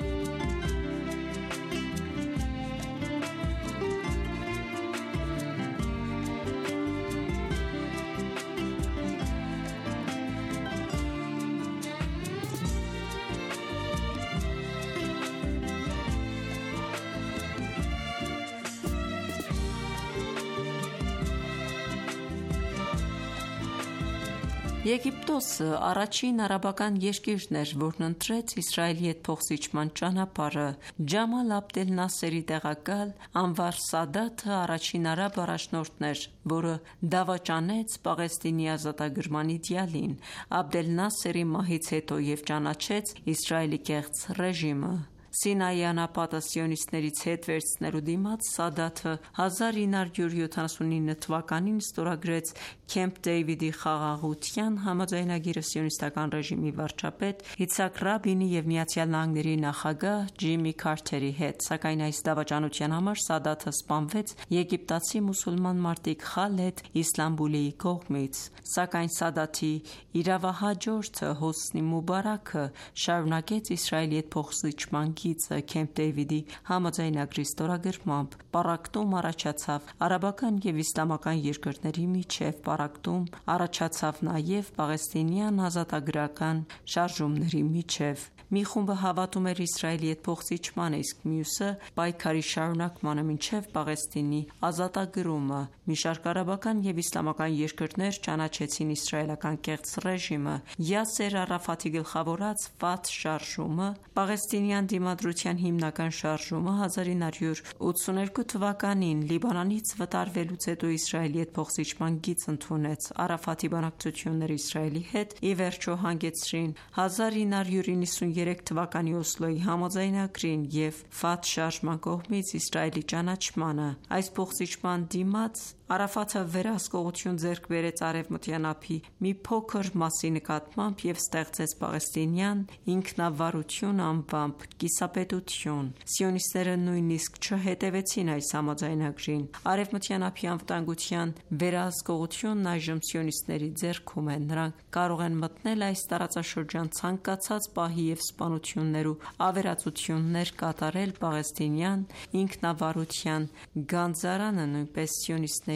Եգիպտոսը առաջին արաբական երկիրն էր, որն ընտրեց Իսրայելի հետ փոխզիջման ճանապարհը: Ջամալ Աբդել Նասերի տեղակալ Անվար Սադաթը առաջին արաբ առաջնորդն էր, որը դավաճանեց Պաղեստինի ազատագրման իդեալին Աբդել Նասերի մահից հետո և ճանաչեց Իսրայելի կեղծ ռեժիմը: Սինայի անապատը սիոնիստներից հետ վերցնելու դիմաց Սադաթը հազար ինը հարյուր յոթանասունինը թվականին ստորագրեց Քեմփ Դեյվիդի խաղաղության համաձայնագիրը սիոնիստական ռեժիմի վարչապետ Իցհակ Ռաբինի և ԱՄՆ նախագահ Ջիմի Քարթերի հետ, սակայն այս դավաճանության համար Սադաթը սպանվեց եգիպտացի մուսուլման մարտիկ Խալեդ Իսլամբուլիի կողմից: Սակայն Սադաթի իրավահաջորդը Հոսնի Մուբարաքը շարունակեց Իսրայելի հետ փոխզիջման գիծը: Քեմփ Դեյվիդի համաձայնագրի ստորագրմամբ պառակտում առաջացավ արաբական և իսլամական երկրների միջև: Պառակտում առաջացավ նաև պաղեստինյան ազատագրական շարժումների միջև: Մի խումբը հավատում էր Իսրայելի հետ փոխզիջմանը, իսկ մյուսը պայքարի շարունակմանը մինչև Պաղեստինի ազատագրումը: Մի շարք արաբական և իսլամական երկրներ ճանաչեցին իսրայելական կեղծ ռեժիմը: Յասեր Արաֆաթի գլխավորած Ֆաթհ շարժումը, պաղեստինյան դիմադրության հիմնական շարժումը, հազար ինը հարյուր ութսուներկու թվականին Լիբանանից վտարվելուց հետո Իսրայելի հետ փոխզիջման գիծ ընդունեց: Արաֆաթի բանակցությունները Իսրայելի հետ ի վերջո հանգեցրին հազար ինը հարյուր նվաթ թվականի Օսլոյի համաձայնագրին և Ֆաթհ շարժման կողմից Իսրայելի ճանաչմանը: Այս փոխզիջման դիմաց Արաֆաթը վերահսկողություն ձեռք բերեց Արևմտյան ափի մի փոքր մասի նկատմամբ և ստեղծեց Պաղեստինյան ինքնավարություն անվամբ կիսապետություն: Սիոնիստները նույնիսկ չհետևեցին այս համաձայնագրին: Արևմտյան ափի անվտանգության վերահսկողությունն այժմ սիոնիստների ձեռքում է: Նրանք կարող են մտնել այս տարածաշրջան ցանկացած պահի և սպանություններ ու ավերածություններ կատարել Պաղեստինյան ինքնավարության գանձարանը նույնպես սիոնիստների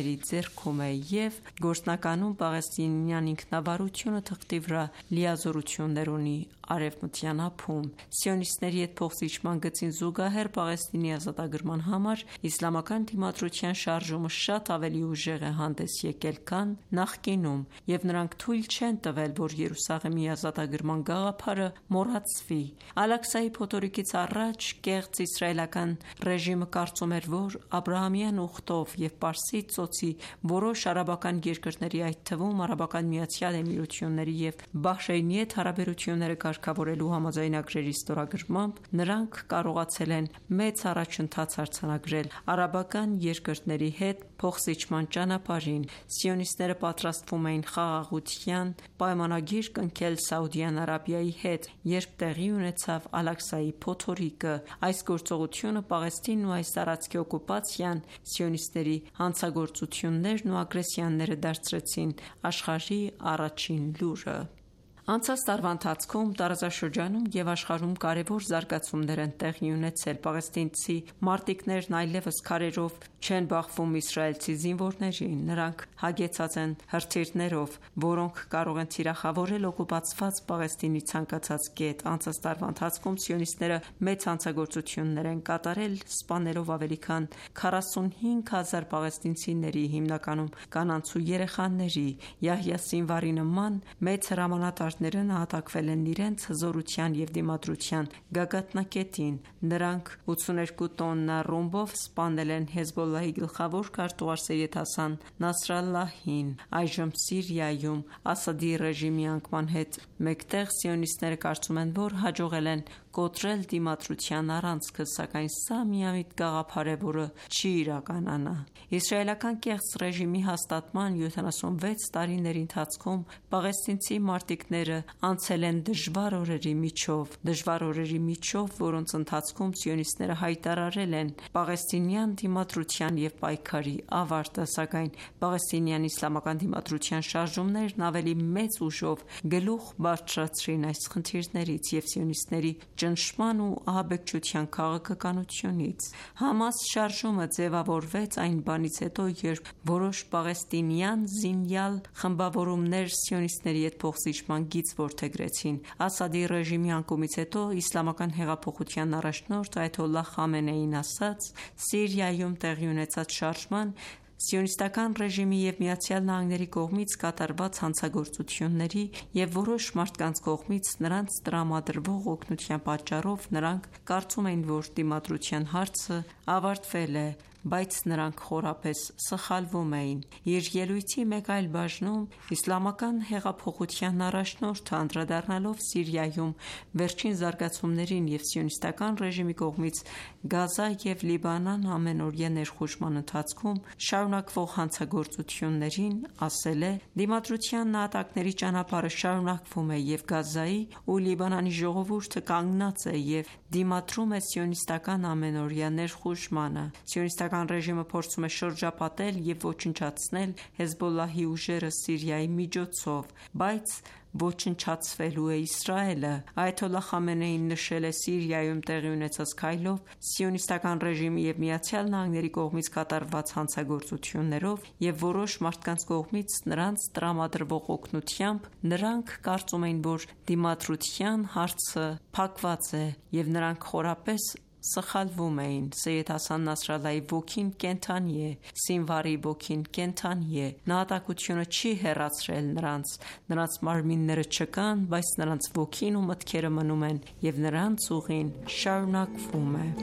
սիոնիստների ձեռքում է և գործնականում պաղեստինյան ինքնավարությունը թղթի վրա լիազորություններ ունի Արևմտյան ափում։ Սիոնիստների հետ փոխզիջման գծին զուգահեռ Պաղեստինի ազատագրման համար իսլամական դիմադրության շարժումը շատ ավելի ուժեղ է հանդես եկել, քան նախկինում, և նրանք թույլ չեն տվել, որ Երուսաղեմի ազատագրման գաղափարը մոռացվի։ Ալ-Աղսայի փոթորիկից առաջ կեղծ իսրայելական ռեժիմը կարծում էր, որ Աբրահամյան ուխտով և Պարսից ծոցի որոշ արաբական երկրների, այդ թվում Արաբական Միացյալ Էմիրությունների և Բահրեյնի հետ հարաբերությունները կարգավորելու համաձայնագրերի ստորագրմամբ նրանք կարողացել են մեծ առաջընթաց արձանագրել արաբական երկրների հետ փոխզիջման ճանապարհին։ Սիոնիստները պատրաստվում էին խաղաղության պայմանագիր կնքել Սաուդյան Արաբիայի հետ, երբ տեղի ունեցավ Ալ-Աղսայի փոթորիկը։ Այս գործողությունը Պաղեստինն ու այս տարածքի օկուպացիան սիոնիստների հանցագործություններն ու ագրեսիաները դարձրեցին աշխարհի առաջին լուրը։ Անցած տարվա ընթացքում տարածաշրջանում և աշխարհում կարևոր զարգացումներ են տեղի ունեցել։ Պաղեստինցի մարտիկներն այլևս քարերով չեն բախվում իսրայելցի զինվորներին։ Նրանք հագեցած են հրթիռներով, որոնք կարող են թիրախավորել օկուպացված Պաղեստինի ցանկացած կետ։ Անցած տարվա ընթացքում սիոնիստները մեծ հանցագործություններ են կատարել, սպանելով ավելի քան քառասունհինգ հազար պաղեստինցիների, հիմնականում կանանց ու երեխաների։ Յահյա Սինվարի նման մեծ հրամանատարները նահատակվել են իրենց հզորության և դիմադրության գագաթնակետին։ Նրանք ութսուներկու տոննա ռումբով սպանել են Հեզբոլլահի գլխավոր քարտուղար Սեյյեդ Հասան Նասրալլահին։ Այժմ Սիրիայում Ասադի ռեժիմի անկման հետ մեկտեղ սիոնիստները կարծում են, որ հաջողել են կոտրել դիմադրության առանցքը, սակայն սա միամիտ գաղափար է, որը չի իրականանա։ Իսրայելական կեղծ ռեժիմի հաստատման յոթանասունվեց տարիների ընթացքում պաղեստինցի մարտիկները անցել են դժվար օրերի միջով, դժվար օրերի միջով, որոնց ընթացքում սիոնիստները հայտարարել են պաղեստինյան դիմադրության և պայքարի ավարտը, սակայն պաղեստինյան իսլամական դիմադրության շարժումներն ավելի մեծ ուժով գլուխ բարձրացրին այս խնդիրներից և սիոնիստների ճնշման ու ահաբեկչության քաղաքականությունից։ Համաս շարժումը ձևավորվեց այն բանից հետո, երբ որոշ պաղեստինյան զինյալ խմբավորումներ սիոնիստների հետ փոխզիջման գիծ որդեգրեցին։ Ասադի ռեժիմի անկումից հետո իսլամական հեղափոխության առաջնորդ Այաթոլլահ Խամենեին ասաց. «Սիրիայում տեղի ունեցած շարժման, Սիոնիստական ռեժիմի և Միացյալ Նահանգների կողմից կատարված հանցագործությունների և որոշ մարդկանց կողմից նրանց տրամադրվող օգնության պատճառով նրանք կարծում էին, որ դիմադրության հարցը ավարտվել է, բայց նրանք խորապես սխալվում էին»։ Իր ելույթի մեկ այլ բաժնում իսլամական հեղափոխության առաջնորդը, անդրադառնալով Սիրիայում վերջին զարգացումներին և սիոնիստական ռեժիմի կողմից Գազա և Լիբանան ամենօրյա ներխուժման ընթացքում շարունակվող հանցագործություններին, ասել է. «Դիմադրության նահատակների ճանապարհը շարունակվում է, և Գազայի ու Լիբանանի ժողովուրդը կանգնած է և դիմադրում է սիոնիստական ամենօրյա ներխուժմանը։ Սիոնիստական ռեժիմը փորձում է շրջապատել և ոչնչացնել Հեզբոլլահի ուժերը Սիրիայի միջոցով, բայց ոչնչացվելու է Իսրայելը»։ Այաթոլլահ Խամենեին նշել է Սիրիայում տեղի ունեցած քայլով սիոնիստական ռեժիմի և Միացյալ Նահանգների կողմից կատարված հանցագործություններով և որոշ մարդկանց կողմից նրանց տրամադրվող օգնությամբ նրանք կարծում էին, որ դիմադրության հարցը փակված է և նրանք խորապես սխալվում էին։ Սեյյեդ Հասան Նասրալլահի ոգին կենդանի է, Սինվարի ոգին կենդանի է։ Նահատակությունը չի հեռացրել նրանց, նրանց մարմինները չկան, բայց նրանց ոգին ու մտքերը մնում են, և նրանց ուղին շարունակվում է։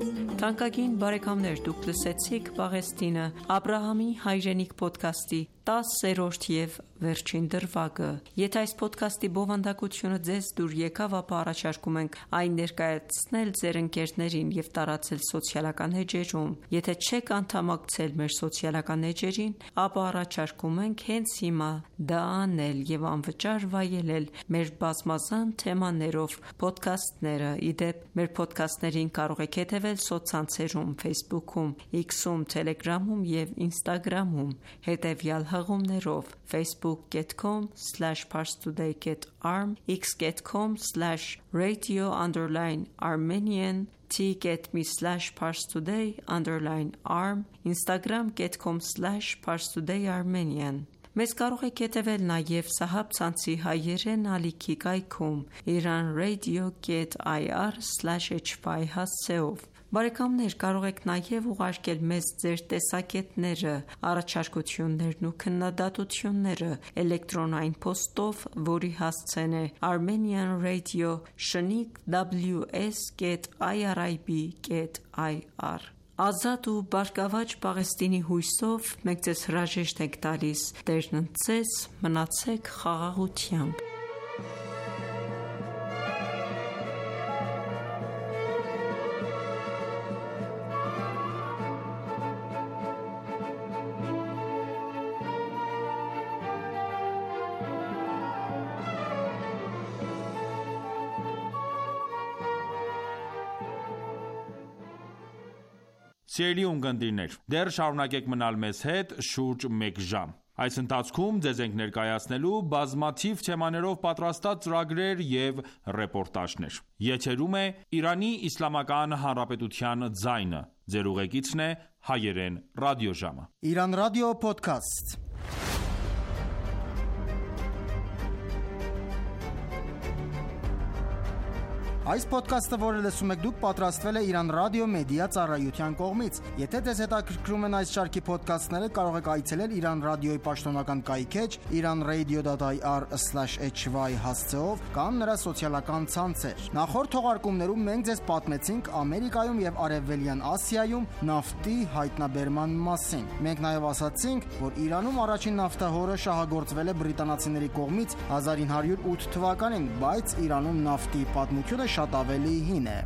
Թանկագին բարեկամներ, դուք լսեցիք Պաղեստինը Աբրահամի հայրենիք փոդքասթի տասերորդ և վերջին դրվագը։ Եթե այս ոդքասթի բովանդակությունը ձեզ դուր եկավ, ապա առաջարկում ենք այն ներկայացնել ձեր ընկերներին և տարածել սոցիալական էջերում։ Եթե չեք անդամակցել մեր սոցիալական էջերին, ապա առաջարկում ենք հենց հիմա դա անել և անվճար վայելել մեր բազմազան թեմաներով փոդքասթները։ Ի դեպ, մեր փոդքասթներին կարող եք հետևել սոցցանցերում՝ Facebook-ում, X-ում, Telegram-ում և Instagram-ում հետևյալ հղումներով՝ facebook dot com slash parstoday dot arm, x dot com slash radio underline armenian, t.me slash parstoday underline arm, instagram dot com slash parstoday armenian։ Մեզ կարող եք հետևել նաև Սահաբ ցանցի հայերեն ալիքի կայքում iranradio dot i r slash h y հասցեով։ Բարեկամներ, կարող եք նաև ուղարկել մեզ ձեր տեսակետները, առաջարկություններն ու քննադատությունները էլեկտրոնային փոստով, որի հասցեն է armenianradio շնիկ w s dot i r i b dot i r։ Ազատ ու բարգավաճ Պաղեստինի հույսով մենք ձեզ հրաժեշտ ենք տալիս։ Տերն ընդ ձեզ, մնացեք խաղաղությամբ։ Սիրելի ունկնդիրներ, դեռ շարունակեք մնալ մեզ հետ շուրջ մեկ ժամ։ Այս ընթացքում ձեզ ենք ներկայացնելու բազմաթիվ թեմաներով պատրաստած ծրագրեր և ռեպորտաժներ։ Եթերում է Իրանի Իսլամական Հանրապետության ձայնը։ Ձեր ուղեկիցն է հայերեն ռադիոժամը։ Iran Radio Podcast։ Այս ոդքասթը, որը լսում եք դուք, պատրաստվել է Iran Radio Media ծառայության կողմից։ Եթե ձեզ հետաքրքրում են այս շարքի ոդքասթները, կարող եք այցելել Iran Radio-ի պաշտոնական կայքէջ iranradio dot i r slash h y հասցեով կամ նրա սոցիալական ցանցեր։ Նախորդ թողարկումներում մենք ձեզ պատմեցինք Ամերիկայում եւ Արևելյան Ասիայում նավթի հայտնաբերման մասին։ Մենք նաեւ ասացինք, որ Իրանում առաջին նավթահորը շահագործվել է բրիտանացիների կողմից հազար ինը հարյուր ութ թվականին, բայց Իրանում նավթի պատմությունը շատ ավելի հին է։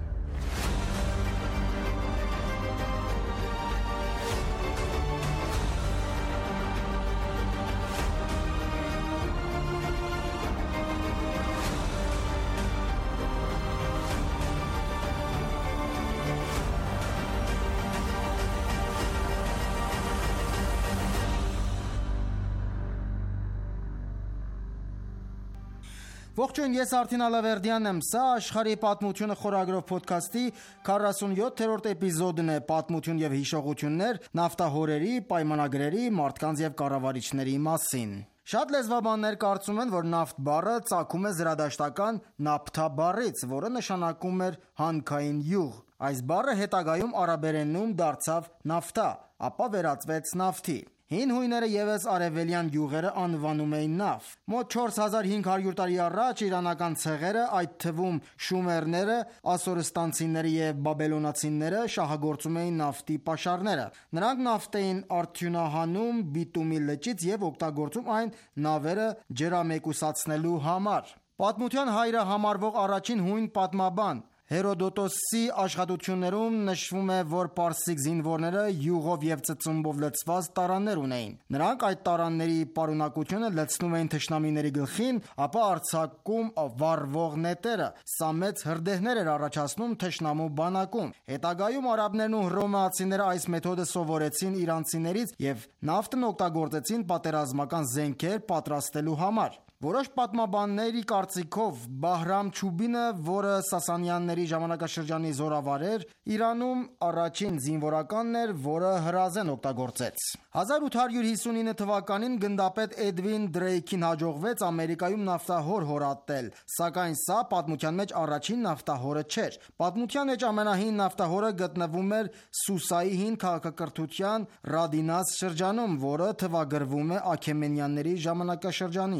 Ողջույն, ես Արթին Ալավերդյանն եմ։ Սա աշխարհի պատմությունը խորագրով ոդքասթի քառասունյոթերորդ էպիզոդն է՝ պատմություն եւ հիշողություններ նավթահորերի, պայմանագրերի, մարդկանց եւ կառավարիչների մասին։ Շատ լեզվաբաններ կարծում են, որ նավթ բառը ծագում է զրադաշտական նապթա բառից, որը նշանակում էր հանքային յուղ։ Այս բառը հետագայում արաբերենում դարձավ նավթա, ապա վերածվեց նավթի։ Հին հույները ևս արևելյան յուղերը անվանում էին նավ։ Մոտ չորս հազար հինգ հարյուր տարի առաջ իրանական ցեղերը, այդ թվում շումերները, ասորստանցիները եւ բաբելոնացիները շահագործում էին նավթի պաշարները։ Նրանք նավթ էին արդյունահանում բիտումի լճից եւ օգտագործում այն նավերը ջրամեկուսացնելու համար։ Պատմության հայրը համարվող առաջին հույն պատմաբան Հերոդոտոսի աշխատություններում նշվում է, որ պարսիկ զինվորները յուղով եւ ծծումբով լցված տարաններ ունեին։ Նրանք այդ տարանների պարունակությունը լցնում էին թշնամիների գլխին, ապա արձակում վառվող նետերը։ Սա մեծ հրդեհներ էր առաջացնում թշնամու բանակում։ Հետագայում արաբներն ու հռոմեացիները այս մեթոդը սովորեցին իրանցիներից եւ նավթն օգտագործեցին պատերազմական զենքեր պատրաստելու համար։ Որոշ պատմաբանների կարծիքով Բահրամ Չուբինը, որը Սասանյանների ժամանակաշրջանի զորավար էր, Իրանում առաջին զինվորականն էր, որը հրազեն օգտագործեց։ հազար ութ հարյուր հիսունինը թվականին գնդապետ Էդվին Դրեյքին հաջողվեց Ամերիկայում նավթահոր հորատել, սակայն սա պատմության մեջ առաջին նավթահորը չէր։ Պատմության մեջ ամենահին նավթահորը գտնվում էր Սուսայի հին քաղաքակրթության Ռադինաս շրջանում, որը թվագրվում է Աքեմենյանների ժամանակաշրջանին։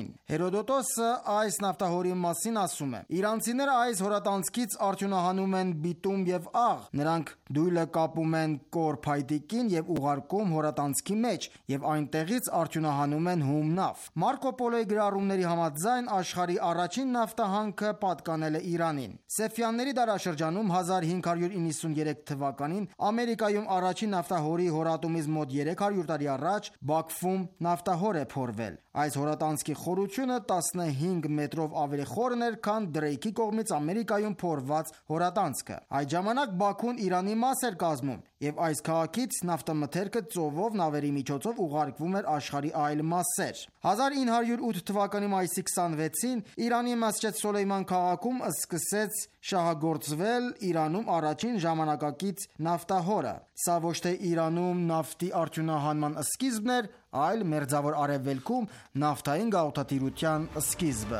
Հերոդոտոսը այս նավթահորի մասին ասում է. Իրանցիները այս հորատանցքից արդյունահանում են բիտում եւ աղ, նրանք դույլը կապում են կոր փայտիկին եւ ուղարկում հորատանցքի մեջ եւ այնտեղից արդյունահանում են հում նավ։ Մարկո Պոլոյի գրառումների համաձայն աշխարհի առաջին նավթահանքը պատկանել է Իրանին։ Սեֆյանների դարաշրջանում հազար հինգ հարյուր իննսուներեք թվականին Ամերիկայում առաջին նավթահորի հորատումից մոտ երեք հարյուր տարի առաջ Բաքվում նավթահոր է փորվել։ Այս հորատանցքի խորությունը տասնհինգ մետրով ավելի խորն էր, քան Դրեյքի կողմից Ամերիկայում փորված հորատանցքը։ Այդ ժամանակ Բաքուն Իրանի մաս էր կազմում, եւ այս քաղաքից նավթամթերքը ծովով նավերի միջոցով ուղարկվում էր աշխարհի այլ մասեր։ հազար ինը հարյուր ութ թվականի մայիսի քսանվեցին Իրանի Մասջեդ Սոլեյման քաղաքում սկսեց շահագործվել Իրանում առաջին ժամանակակից նավթահորը։ Սա ոչ թե Իրանում նավթի արդյունահանման սկիզբն էր, այլ Մերձավոր Արևելքում նավթային գաղութատիրության սկիզբը։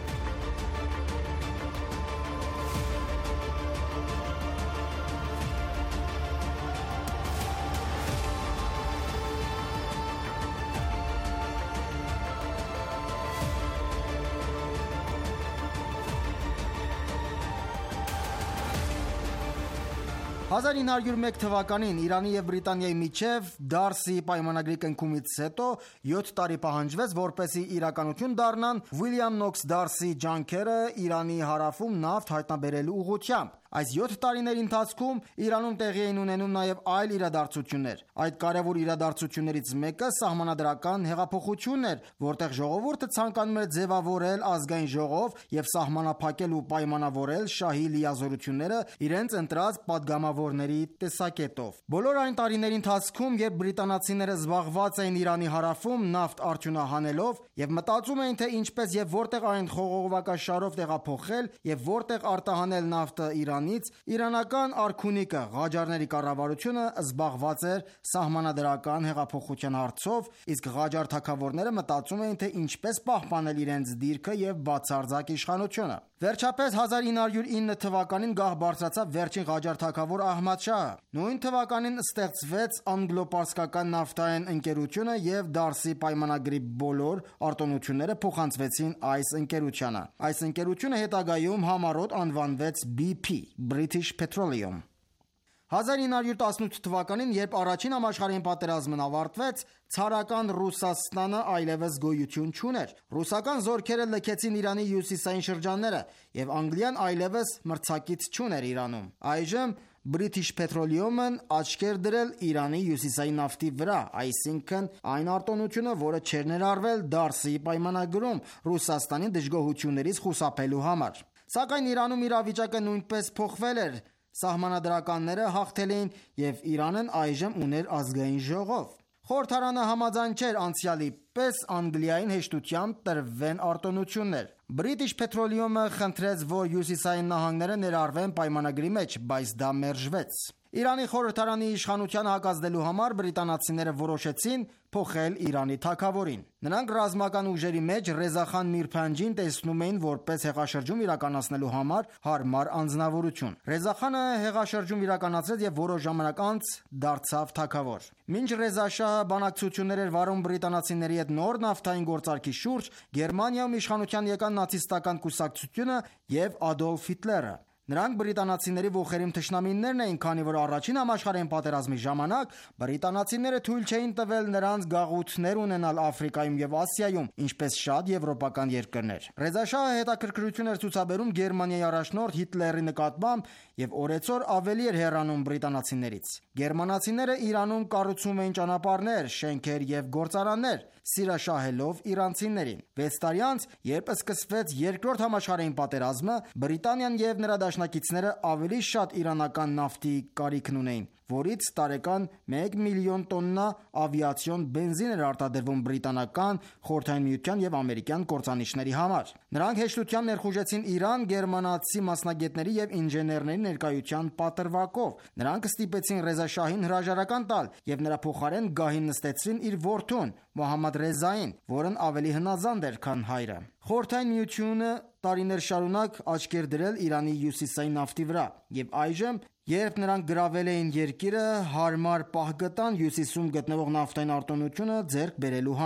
հազար ինը հարյուր մեկ թվականին Իրանի եւ Բրիտանիայի միջև Դարսի պայմանագրի կնքումից հետո յոթ տարի պահանջվեց, որպեսզի իրականություն դառնան Ուիլյամ Նոքս Դարսի ջանքերը Իրանի հարավում նավթ հայտնաբերելու ուղղությամբ։ Այս յոթ տարիների ընթացքում Իրանում տեղի էին ունենում նաև այլ իրադարձություններ։ Այդ կարևոր իրադարձություններից մեկը սահմանադրական հեղափոխությունն էր, որտեղ ժողովուրդը ցանկանում էր ձևավորել ազգային ժողով եւ սահմանափակել ու պայմանավորել շահի լիազորությունները իրենց ընտրած падգամավորների տեսակետով։ Բոլոր այն տարիների ընթացքում, երբ բրիտանացիները զբաղված էին Իրանի հարավում նավթ արդյունահանելով եւ մտածում էին, թե ինչպես եւ որտեղ այն խողովակաշարով տեղափոխել եւ որտեղ արտահանել նավթը Իրան, իրանական արքունիկը Ղաջարների կառավարությունը զբաղված էր սահմանադրական հեղափոխության հարցով, իսկ Ղաջար թագավորները մտածում էին, թե ինչպես պահպանել իրենց դիրքը եւ բացարձակ իշխանությունը։ Վերջապես հազար ինը հարյուր ինը թվականին գահ բարձրացավ վերջին Ղաջար թագավոր Ահմադ Շահը։ Նույն թվականին ստեղծվեց անգլո-պարսկական նավթային ընկերությունը եւ Դարսի պայմանագրի բոլոր արտոնությունները փոխանցվեցին այս ընկերությանը։ Այս ընկերությունը հետագայում համառոտ անվանվեց B P British Petroleum։ հազար ինը հարյուր տասնութ թվականին, երբ առաջին համաշխարհային պատերազմն ավարտվեց, ցարական Ռուսաստանը այլևս գոյություն չուներ։ Ռուսական զորքերը լքեցին Իրանի հյուսիսային շրջանները, եւ Անգլիան այլևս մրցակից չուներ Իրանում։ Այժմ British Petroleum-ն աչք էր դրել Իրանի հյուսիսային նավթի վրա, այսինքն այն արտոնությունը, որը չէր ներառվել Դարսի պայմանագրում Ռուսաստանի դժգոհություններից խուսափելու համար։ Սակայն Իրանում իրավիճակը նույնպես փոխվել էր։ Սահմանադրականները հաղթել էին եւ Իրանն այժմ ուներ ազգային ժողով։ Խորհրդարանը համաձայն չէր անցյալի պես Անգլիային հեշտությամբ տրվեն արտոնություններ։ British Petroleum-ը խնդրեց, որ հյուսիսային նահանգները ներառվեն պայմանագրի մեջ, բայց դա մերժվեց։ Իրանի խորհրդարանի իշխանության հակազդելու համար բրիտանացիները որոշեցին փոխել Իրանի թագավորին։ Նրանք ռազմական ուժերի մեջ Ռեզա խան Միրփանջին տեսնում էին որպես հեղաշրջում իրականացնելու համար հարմար անձնավորություն։ Ռեզա խանը հեղաշրջում իրականացրեց եւ որոշ ժամանակ անց դարձավ թագավոր։ Մինչ Ռեզա շահը բանակցություններ էր վարում բրիտանացիների հետ նոր նավթային գործարքի շուրջ, Գերմանիայում իշխանության եկան նացիստական կուսակցությունը եւ Ադոլֆ Հիտլերը։ Նրանք բրիտանացիների ոխերիմ թշնամիներն էին, քանի որ առաջին համաշխարհային պատերազմի ժամանակ բրիտանացիները թույլ չէին տվել նրանց գաղութներ ունենալ Աֆրիկայում եւ Ասիայում, ինչպես շատ եվրոպական երկրներ։ Ռեզա շահը հետաքրքրություն էր ցուցաբերում Գերմանիայի առաջնորդ Հիտլերի նկատմամբ եւ օրեցօր ավելի էր հեռանում բրիտանացիներից։ Գերմանացիները Իրանում կառուցում էին ճանապարհներ, շենքեր եւ գործարաններ, սիրաշահելով իրանցիներին։ վեց տարի անց, երբ սկսվեց երկրորդ համաշխարհային պատերազմը, Բրիտանիան եւ նրա դաշնակիցները ավելի շատ իրանական նավթի կարիքն ունեին, որից տարեկան մեկ միլիոն տոննա ավիացիոն բենզին էր արտադրվում բրիտանական, Խորհրդային Միության եւ ամերիկյան կործանիչների համար։ Նրանք հեշտությամբ ներխուժեցին Իրան գերմանացի մասնագետների եւ ինժեներների ներկայության պատրվակով։ Նրանք ստիպեցին Ռեզա շահին հրաժարական տալ եւ նրա փոխարեն գահին նստեցրին իր որդուն Մոհամմադ Ռեզային, որն ավելի հնազանդ էր, քան հայրը։ Խորհրդային Միությունը տարիներ շարունակ աչք էր դրել Իրանի հյուսիսային նավթի վրա, եւ այժմ, երբ նրանք գրավել էին երկիրը, հարմար պահ գտան հյուսիսում գտնվող նավթային արտոնությունը ձեռք բերելու համար։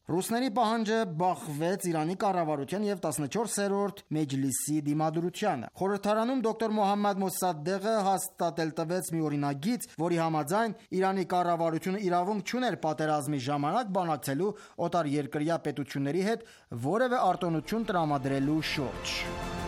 Ռուսների պահանջը բախվեց Իրանի կառավարության և տասնչորսերորդ Մեջլիսի դիմադրությանը։ Խորհրդարանում դոկտոր Մոհամմադ Մոսադեղը հաստատել տվեց մի օրինագիծ, որի համաձայն Իրանի կառավարությունը իրավունք չուներ պատերազմի ժամանակ բանակցելու օտարերկրյա պետությունների հետ որևէ արտոնություն տրամադրելու շուրջ։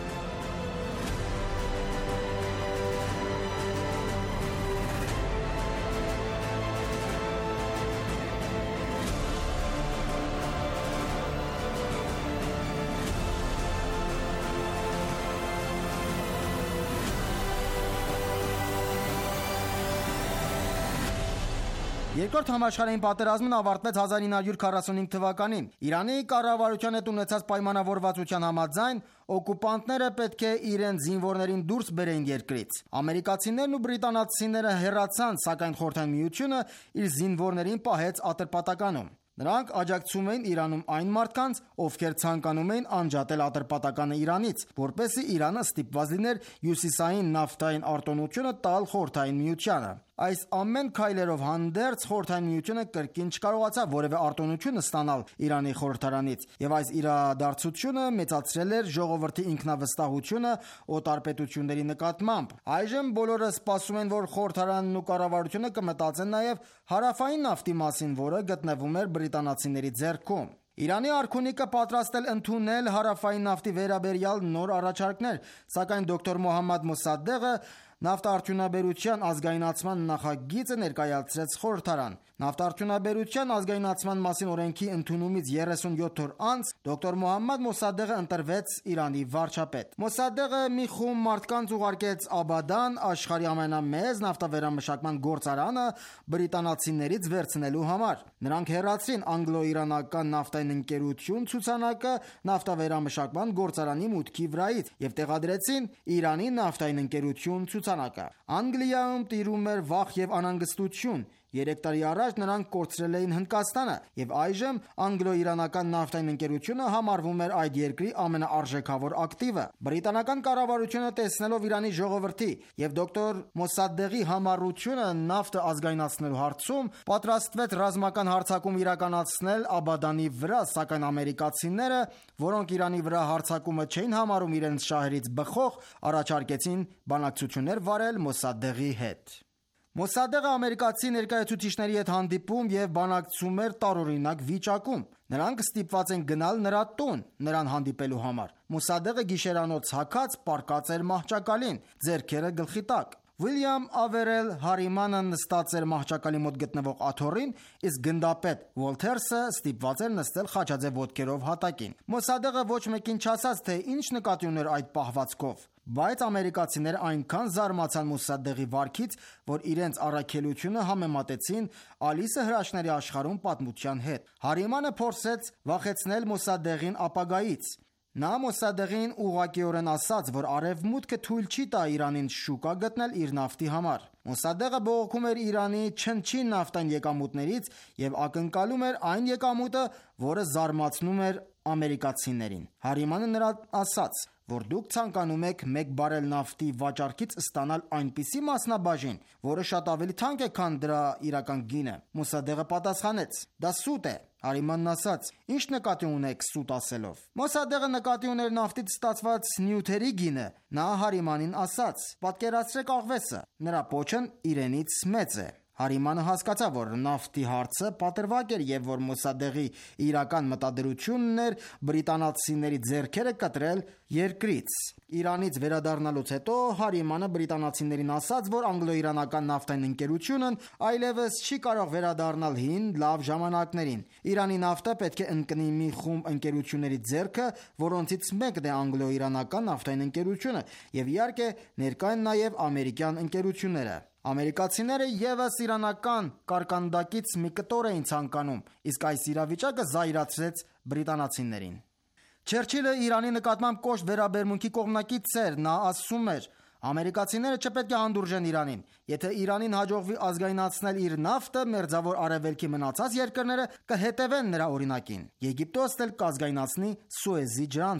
Երկրորդ համաշխարհային պատերազմն ավարտվեց հազար ինը հարյուր քառասունհինգ թվականին։ Իրանի կառավարության հետ ունեցած պայմանավորվածության համաձայն օկուպանտները պետք է իրենց զինվորներին դուրս բերեին երկրից։ Ամերիկացիներն ու բրիտանացիները հեռացան, սակայն Խորհրդային Միությունը իր զինվորներին պահեց Ատրպատականում։ Նրանք աջակցում էին Իրանում այն մարդկանց, ովքեր ցանկանում էին անջատել Ատրպատականը Իրանից, որպեսզի Իրանը ստիպված լիներ հյուսիսային նավթային արտոնությունը տալ Խորհրդային Միությանը։ Այս ամեն քայլերով հանդերձ Խորհրդային Միությունը կրկին չկարողացավ որևէ արտոնություն ստանալ Իրանի խորհրդարանից, եւ այս իրադարձությունը մեծացրել էր ժողովրդի ինքնավստահությունը օտարպետությունների նկատմամբ։ Այժմ բոլորը սպասում են, որ խորհրդարանն ու կառավարությունը կմտածեն նաեւ հարավային նավթի մասին, որը գտնվում էր բրիտանացիների ձեռքում։ Իրանի արքունիքը պատրաստ էր ընդունել հարավային նավթի վերաբերյալ նոր առաջարկներ, սակայն դոկտոր Մոհամմադ Մոսադեղը նավթարդյունաբերության ազգայնացման նախագիծը ներկայացրեց խորհրդարան։ Նավթարդյունաբերության ազգայնացման մասին օրենքի ընդունումից երեսունյոթ օր անց դոկտոր Մոհամմադ Մոսադեղը ընտրվեց Իրանի վարչապետ։ Մոսադեղը մի խումբ մարդկանց ուղարկեց Աբադան, աշխարհի ամենամեծ նավթավերամշակման գործարանը բրիտանացիներից վերցնելու համար։ Նրանք հեռացրին անգլո-իրանական նավթային ընկերություն ցուցանակը նավթավերամշակման գործարանի մուտքի վրայից եւ տեղադրեցին Իրանի նավթային ընկերություն ցուցանակը։ Անգլիայում տիրում էր վախ եւ անհանգստություն։ Երեք տարի առաջ նրանք կորցրել էին Հնդկաստանը, եւ այժմ անգլո-իրանական նավթային ընկերությունը համարվում էր այդ երկրի ամենաարժեքավոր ակտիվը։ Բրիտանական կառավարությունը, տեսնելով Իրանի ժողովրդի եւ դոկտոր Մոսադեղի համառությունը նավթը ազգայնացնելու հարցում, պատրաստվեց ռազմական հարձակում իրականացնել Աբադանի վրա, սակայն ամերիկացիները, որոնք Իրանի վրա հարձակումը չէին համարում իրենց շահերից բխող, առաջարկեցին բանակցություններ վարել Մոսադեղի հետ։ Մոսադեղը ամերիկացի ներկայացուցիչների հետ հանդիպում եւ բանակցում էր տարօրինակ վիճակում։ Նրանք ստիպված են գնալ նրա տուն նրան հանդիպելու համար։ Մոսադեղը գիշերանոց հագած պառկած էր մահճակալին, ձեռքերը գլխի տակ։ Վիլյամ Ավերել Հարիմանը նստած էր մահճակալի մոտ գտնվող աթոռին, իսկ գնդապետ Վոլթերսը ստիպված էր նստել խաչաձև ոտքերով հատակին։ Մոսադեղը ոչ մեկին չասաց, թե ինչ նկատի ուներ այդ պահվածքով, բայց ամերիկացիները այնքան զարմացան Մոսադեղի վարքից, որ իրենց առաքելությունը համեմատեցին Ալիսը հրաշքների աշխարհում պատմության հետ։ Հարիմանը փորձեց վախեցնել Մոսադեղին ապագայից։ Նա Մոսադեղին ուղղակիորեն ասաց, որ արևմուտքը թույլ չի տա Իրանին շուկա գտնել իր նավթի համար։ Մոսադեղը բողոքում էր Իրանի չնչին նավթային եկամուտներից եւ ակնկալում էր այն եկամուտը, որը զարմացնում էր ամերիկացիներին։ Հարիմանը նրան ասաց, որ դուք ցանկանում եք մեկ բարել նավթի վաճառքից ստանալ այնպիսի մասնաբաժին, որը շատ ավելի թանկ է, քան դրա իրական գինը։ Մոսադեղը պատասխանեց. դա սուտ է։ Հարիմանն ասաց. ինչ նկատի ունեք սուտ ասելով։ Մոսադեղը նկատի ուներ նավթից ստացված նյութերի գինը։ Նա Հարիմանին ասաց. պատկերացրեք աղվեսը, նրա պոչն իրենից մեծ է։ Հարիմանը հասկացավ, որ նավթի հարցը պատրվակ էր եւ որ Մոսադեղի իրական մտադրությունն էր բրիտանացիների ձեռքերը կտրել երկրից։ Իրանից վերադառնալուց հետո Հարիմանը բրիտանացիներին ասաց, որ անգլո-իրանական նավթային ընկերությունն այլևս չի կարող վերադառնալ հին լավ ժամանակներին։ Իրանի նավթը պետք է ընկնի մի խումբ ընկերությունների ձեռքը, որոնցից մեկն է անգլո-իրանական նավթային ընկերությունը, եւ իհարկե ներկա են նաեւ ամերիկյան ընկերությունները։ Ամերիկացիները եւս իրանական կարկանդակից մի կտոր էին ցանկանում, իսկ այս իրավիճակը զայրացրեց բրիտանացիներին։ Չերչիլը Իրանի նկատմամբ կոշտ վերաբերմունքի կողմնակից էր։ Նա ասում էր. ամերիկացիները չպետք է հանդուրժեն Իրանին։ Եթե Իրանին հաջողվի ազգայնացնել իր նավթը, մերձավոր արևելքի մնացած երկրները կհետևեն նրա օրինակին։ Եգիպտոսն էլ կազգայնացնի Սուեզի ջրանցքը։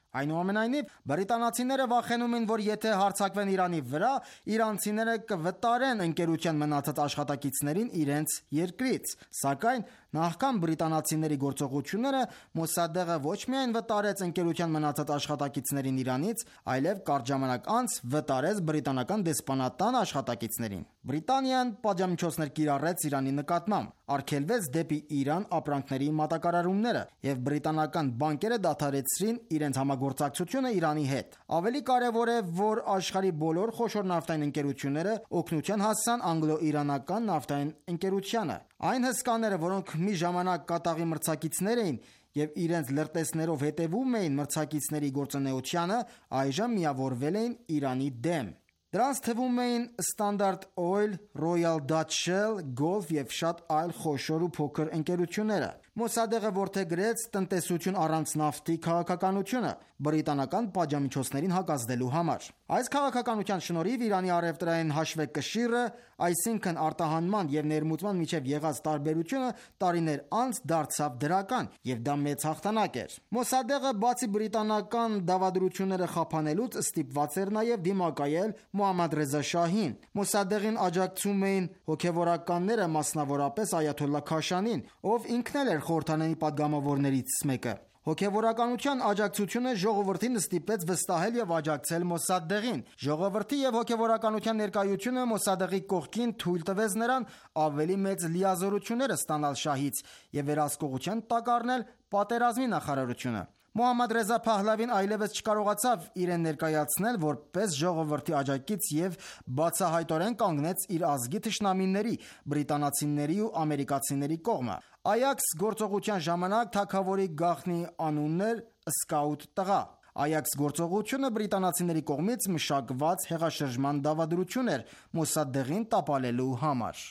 Այնուամենայնիվ, բրիտանացիները վախենում են, որ եթե հարձակվեն Իրանի վրա, իրանցիները կվտարեն ընկերության մնացած աշխատակիցներին իրենց երկրից։ Սակայն նախքան բրիտանացիների գործողությունները Մոսադեղը ոչ միայն վտարեց ընկերության մնացած աշխատակիցներին Իրանից, այլև կարճ ժամանակ անց վտարեց բրիտանական դեսպանատան աշխատակիցներին։ Բրիտանիան պատժամիջոցներ կիրառեց Իրանի նկատմամբ, արգելվեց դեպի Իրան ապրանքների մատակարարումները, եւ բրիտանական բանկերը դադարեցրին իրենց համագործակցությունը Իրանի հետ։ Ավելի կարևոր է, որ աշխարհի բոլոր խոշոր նավթային ընկերությունները օգնության հասցան անգլո-իրանական նավթային ընկերությանը։ Այն հսկաները, որոնք մի ժամանակ կատաղի մրցակիցներ էին եւ իրենց լրտեսներով հետևում էին մրցակիցների գործունեությանը, այժմ միավորվել էին Իրանի դեմ։ Դրանց թվում էին Standard Oil, Royal Dutch Shell, Gulf եւ շատ այլ խոշոր ու փոքր ընկերությունները։ Մոսադեղը որդեգրեց տնտեսություն առանց նավթի քաղաքականությունը բրիտանական պատժամիջոցներին հակազդելու համար։ Այս քաղաքականության շնորհիվ Իրանի առևտրային հաշվեկշիռը, այսինքն արտահանման եւ ներմուծման միջև եղած տարբերությունը տարիներ անց դարձավ դրական, եւ դա մեծ հաղթանակ էր։ Մոսադեղը բացի բրիտանական դավադրությունները խափանելուց ստիպված էր նաեւ դիմակայել Մոհամմադ Ռեզա Շահին։ Մոսադեղին աջակցում էին հոգևորականները, մասնավորապես Այաթոլլա Քաշանին, ով ինքն էլ էր խորհրդանային падգամավորներից մեկը։ Հոգևորականության աջակցությունը ժողովրդին ստիպեց վստահել եւ աջակցել Մոսադեղին։ Ժողովրդի եւ հոգևորականության ներկայությունը Մոսադեղի կողքին թույլ տվեց նրան ավելի մեծ լիազորություններ ստանալ շահից եւ վերահսկողության տակ առնել պատերազմի նախարարությունը։ Մոհամմադ Ռեզա Փահլավին այլևս չկարողացավ իրեն ներկայացնել որպես ժողովրդի աջակից եւ բացահայտորեն կանգնեց իր ազգի թշնամիների, բրիտանացիների ու ամերիկացիների կողմը։ Այաքս գործողության ժամանակ թագավորի գաղտնի անունն էր Սկաուտ տղա։ Այաքս գործողությունը բրիտանացիների կողմից մշակված հեղաշրջման դավադրություն էր Մոսադեղին տապալելու համար։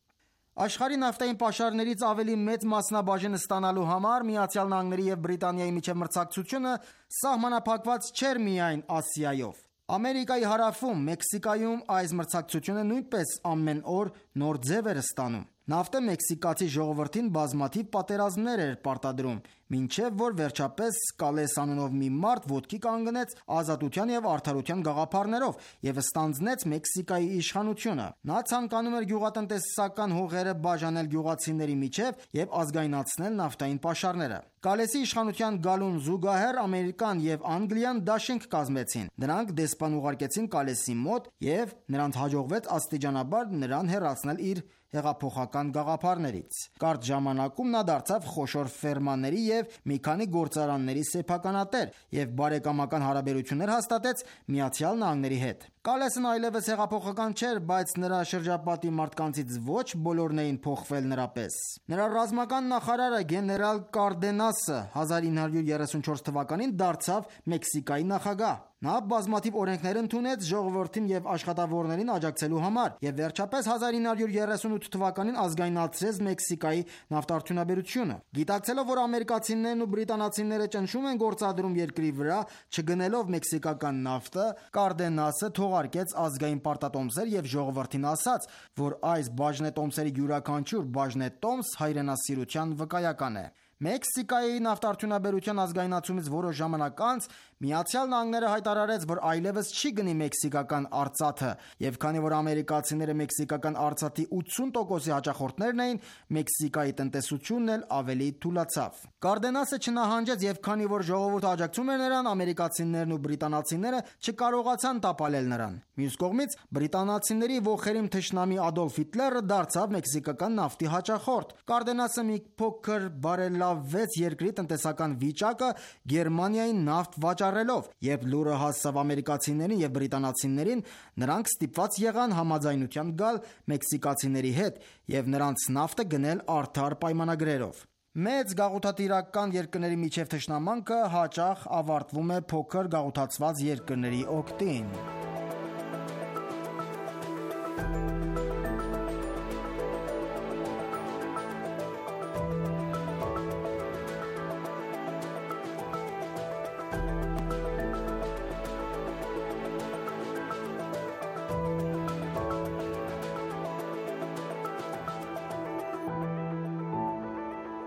Աշխարհի նավթային պաշարներից ավելի մեծ մասնաբաժին ստանալու համար Միացյալ Նահանգների եւ Բրիտանիայի միջև մրցակցությունը սահմանափակված չէր միայն Ասիայով։ Ամերիկայի հարավում, Մեքսիկայում այս մրցակցությունը նույնպես ամեն օր նոր ձև էր ստանում։ Նավթը մեքսիկացի ժողովրդին բազմաթիվ պատերազմներ էր պարտադրում, մինչև որ վերջապես Կալես անունով մի մարդ ոտքի կանգնեց ազատության եւ արդարության գաղափարներով եւ ստանձնեց Մեքսիկայի իշխանությունը։ Նա ցանկանում էր գյուղատնտեսական հողերը բաժանել գյուղացիների միջև եւ ազգայնացնել նավթային պաշարները։ Կալեսի իշխանության գալուն զուգահեռ Ամերիկան եւ Անգլիան դաշինք կազմեցին։ Նրանք դեսպան ուղարկեցին Կալեսի մոտ եւ նրանց հաջողվեց աստիճանաբար նրան հեռացնել իր հեղափոխական գաղափարներից։ Կարճ ժամանակում նա դարձավ խոշոր ֆերմաների եւ մի քանի գործարանների սեփականատեր եւ բարեկամական հարաբերություններ հաստատեց Միացյալ Նահանգների հետ։ Կալեսն այլևս հեղափոխական չէր, բայց նրա շրջապատի մարդկանցից ոչ բոլորն էին փոխվել նրա պես։ Նրա ռազմական նախարարը գեներալ Կարդենասը հազար ինը հարյուր երեսունչորս թվականին դարձավ Մեքսիկայի նախագահ։ Նա բազմաթիվ օրենքներ ընդունեց ժողովրդին եւ աշխատավորներին աջակցելու համար եւ վերջապես հազար ինը հարյուր երեսունութ թվականին ազգայնացրեց Մեքսիկայի նավթարդյունաբերությունը։ Գիտակցելով, որ ամերիկացիներն ու բրիտանացիները ճնշում են գործադրում երկրի վրա, չգնելով մեքսիկական նավթը, Կարդենասը թողարկեց ազգային պարտատոմսեր եւ ժողովրդին ասաց, որ այս բաժնետոմսերի յուրաքանչյուր բաժնետոմս հայրենասիրության վկայական է։ Մեքսիկայի նավթարդյունաբերության ազգայնացումից որոշ ժամանակ անց Միացյալ Նահանգները հայտարարեց, որ այլևս չի գնի մեքսիկական արծաթը, եւ քանի որ ամերիկացիները մեքսիկական արծաթի ութսուն տոկոսի հաճախորդներն էին, Մեքսիկայի տնտեսությունն էլ ավելի թուլացավ։ Կարդենասը չնահանջեց եւ քանի որ ժողովուրդը աջակցում էր նրան, ամերիկացիներն ու բրիտանացիները չկարողացան տապալել նրան։ Մյուս կողմից բրիտանացիների ողերիմ թշնամի Ադոլֆ Հիտլերը դարձավ մեքսիկական նավթի հաճախորդ։ Կարդենասը մի փոքր բարելավեց երկրի տնտեսական վիճակը Գերմանիային նավթ վաճառելով, եւ լուրը հասավ ամերիկացիներին եւ բրիտանացիներին, նրանք ստիպված եղան համաձայնության գալ մեքսիկացիների հետ եւ նրանց նավթը գնել արդար պայմանագրերով։ Մեծ գաղութատիրական երկրների միջև թշնամանքը հաճախ ավարտվում է փոքր գաղութացված երկրների օգտին։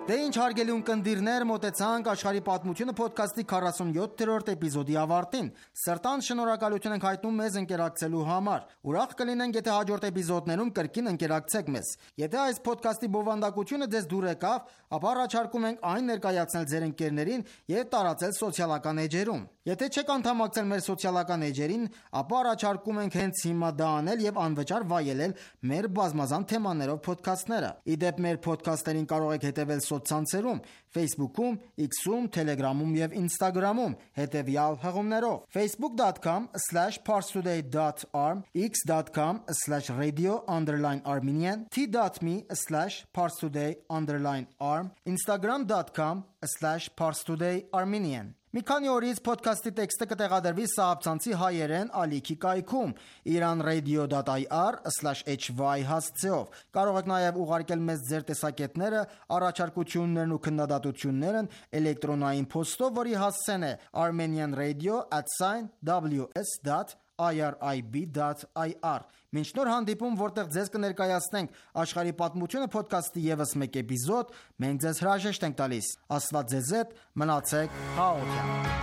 Դե ինչ հարգելի ունկնդիրներ, մոտեցանք աշխարհի պատմությունը ոդքասթի քառասունյոթերորդ էպիզոդի ավարտին։ Սրտան շնորհակալություն ենք հայտնում մեզ ընկերակցելու համար։ Ուրախ կլինենք, եթե հաջորդ էպիզոդներում կրկին ընկերակցեք մեզ։ Եթե այս ոդքասթի բովանդակությունը ձեզ դուր եկավ, ապա առաջարկում ենք այն ներկայացնել ձեր ընկերներին եւ տարածել սոցիալական էջերում։ Եթե չեք անդամակցել մեր սոցիալական էջերին, ապա առաջարկում ենք հենց հիմա դա անել եւ անվճար վայելել մեր բազմազան թեմաներով ոդքասթները։ Իդեպ մեր ոդքասթերին կարող եք հետևել սոցցանցերում՝ Facebook-ում, X-ում, Telegram-ում եւ Instagram-ում հետեւյալ հղումներով. facebook dot com slash parstoday dot arm, x dot com slash radio underline armenian, t dot m e slash parstoday underline arm, instagram dot com slash parstoday armenian։ Մի քանի օրից ոդքասթի տեքստը կտեղադրվի սահաբցանցի հայերեն ալիքի կայքում iranradio dot i r slash h y հասցեով։ Կարող եք նաև ուղարկել մեզ ձեր տեսակետները, առաջարկություններն ու քննադատություններն էլեկտրոնային փոստով, որի հասցեն է armenianradio at w s dot i r i b dot i r։ Մինչ նոր հանդիպում, որտեղ ձեզ կներկայացնենք աշխարհի պատմությունը ոդքասթի եւս մեկ էպիզոդ, մենք ձեզ հրաժեշտ ենք տալիս։ Աստված ձեզ հետ, մնացեք հաօթյան։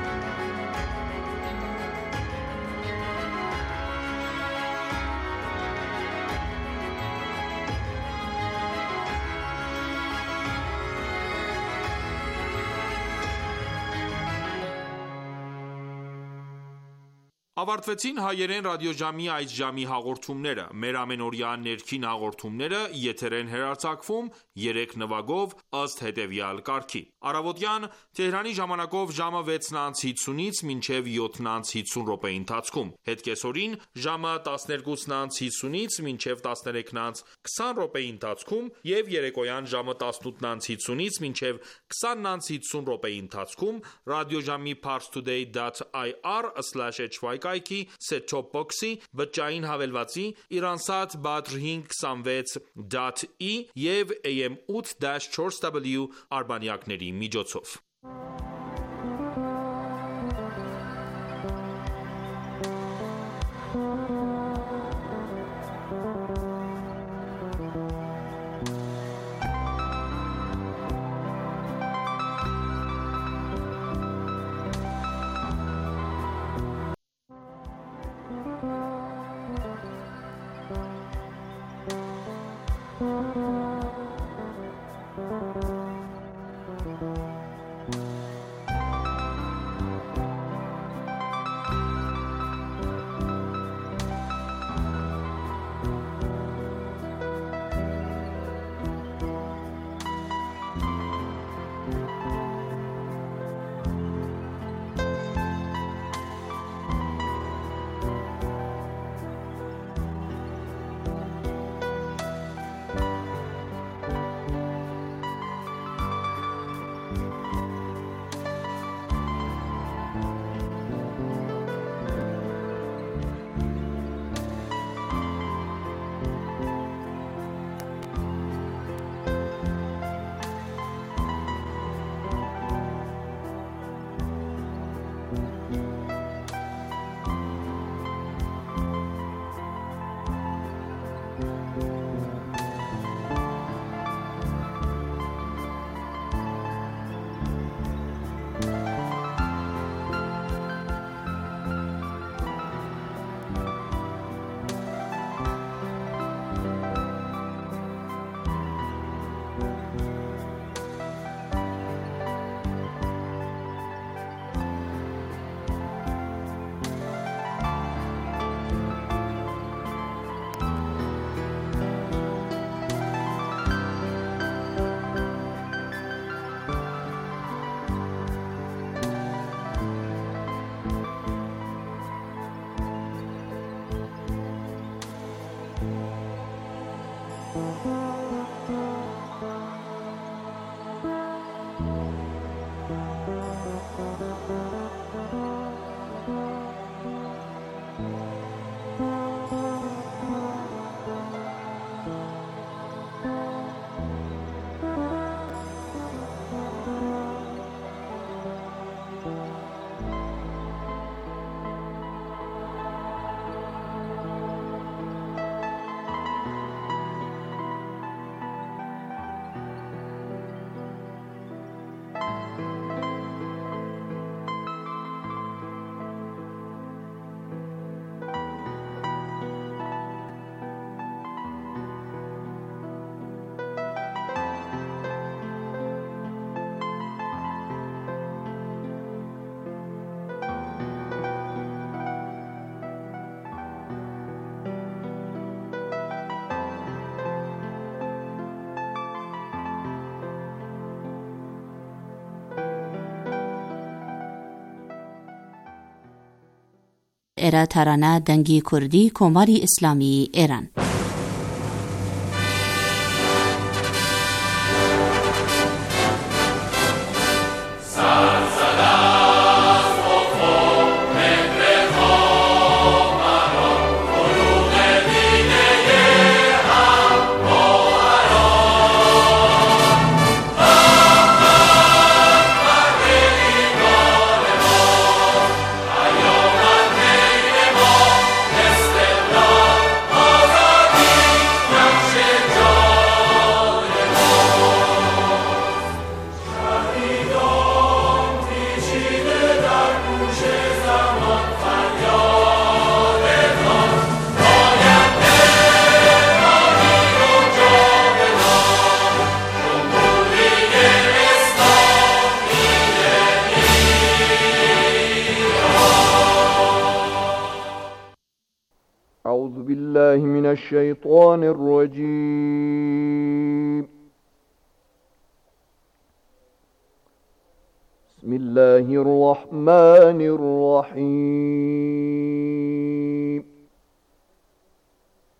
Ավարտվեցին հայերեն ռադիոժամի այս ժամի հաղորդումները։ Մեր ամենօրյա ներքին հաղորդումները եթեր են հեռարձակվում երեք նվագով ըստ հետևյալ կարգի. Առավոտյան Թեհրանի ժամանակով ժամը վեցն անց հիսունից մինչև յոթն անց հիսուն րոպեի ընթացքում, հետկեսօրին ժամը տասներկուսն անց հիսունից մինչև տասներեքն անց քսան րոպեի ընթացքում եւ երեկոյան ժամը տասնութն անց հիսունից մինչև քսանն անց հիսուն րոպեի ընթացքում ռադիոժամի parstoday dot i r slash h y կայքի set-top box-ի բջջային հավելվածի Iransat Badr հինգ քսանվեց դոտ ի եւ A M ութ չորս W արբանյակների միջոցով։ ایرا ترانه دنگی کردی کماری اسلامی ایران. أعوذ بالله من الشيطان الرجيم. بسم الله الرحمن الرحيم.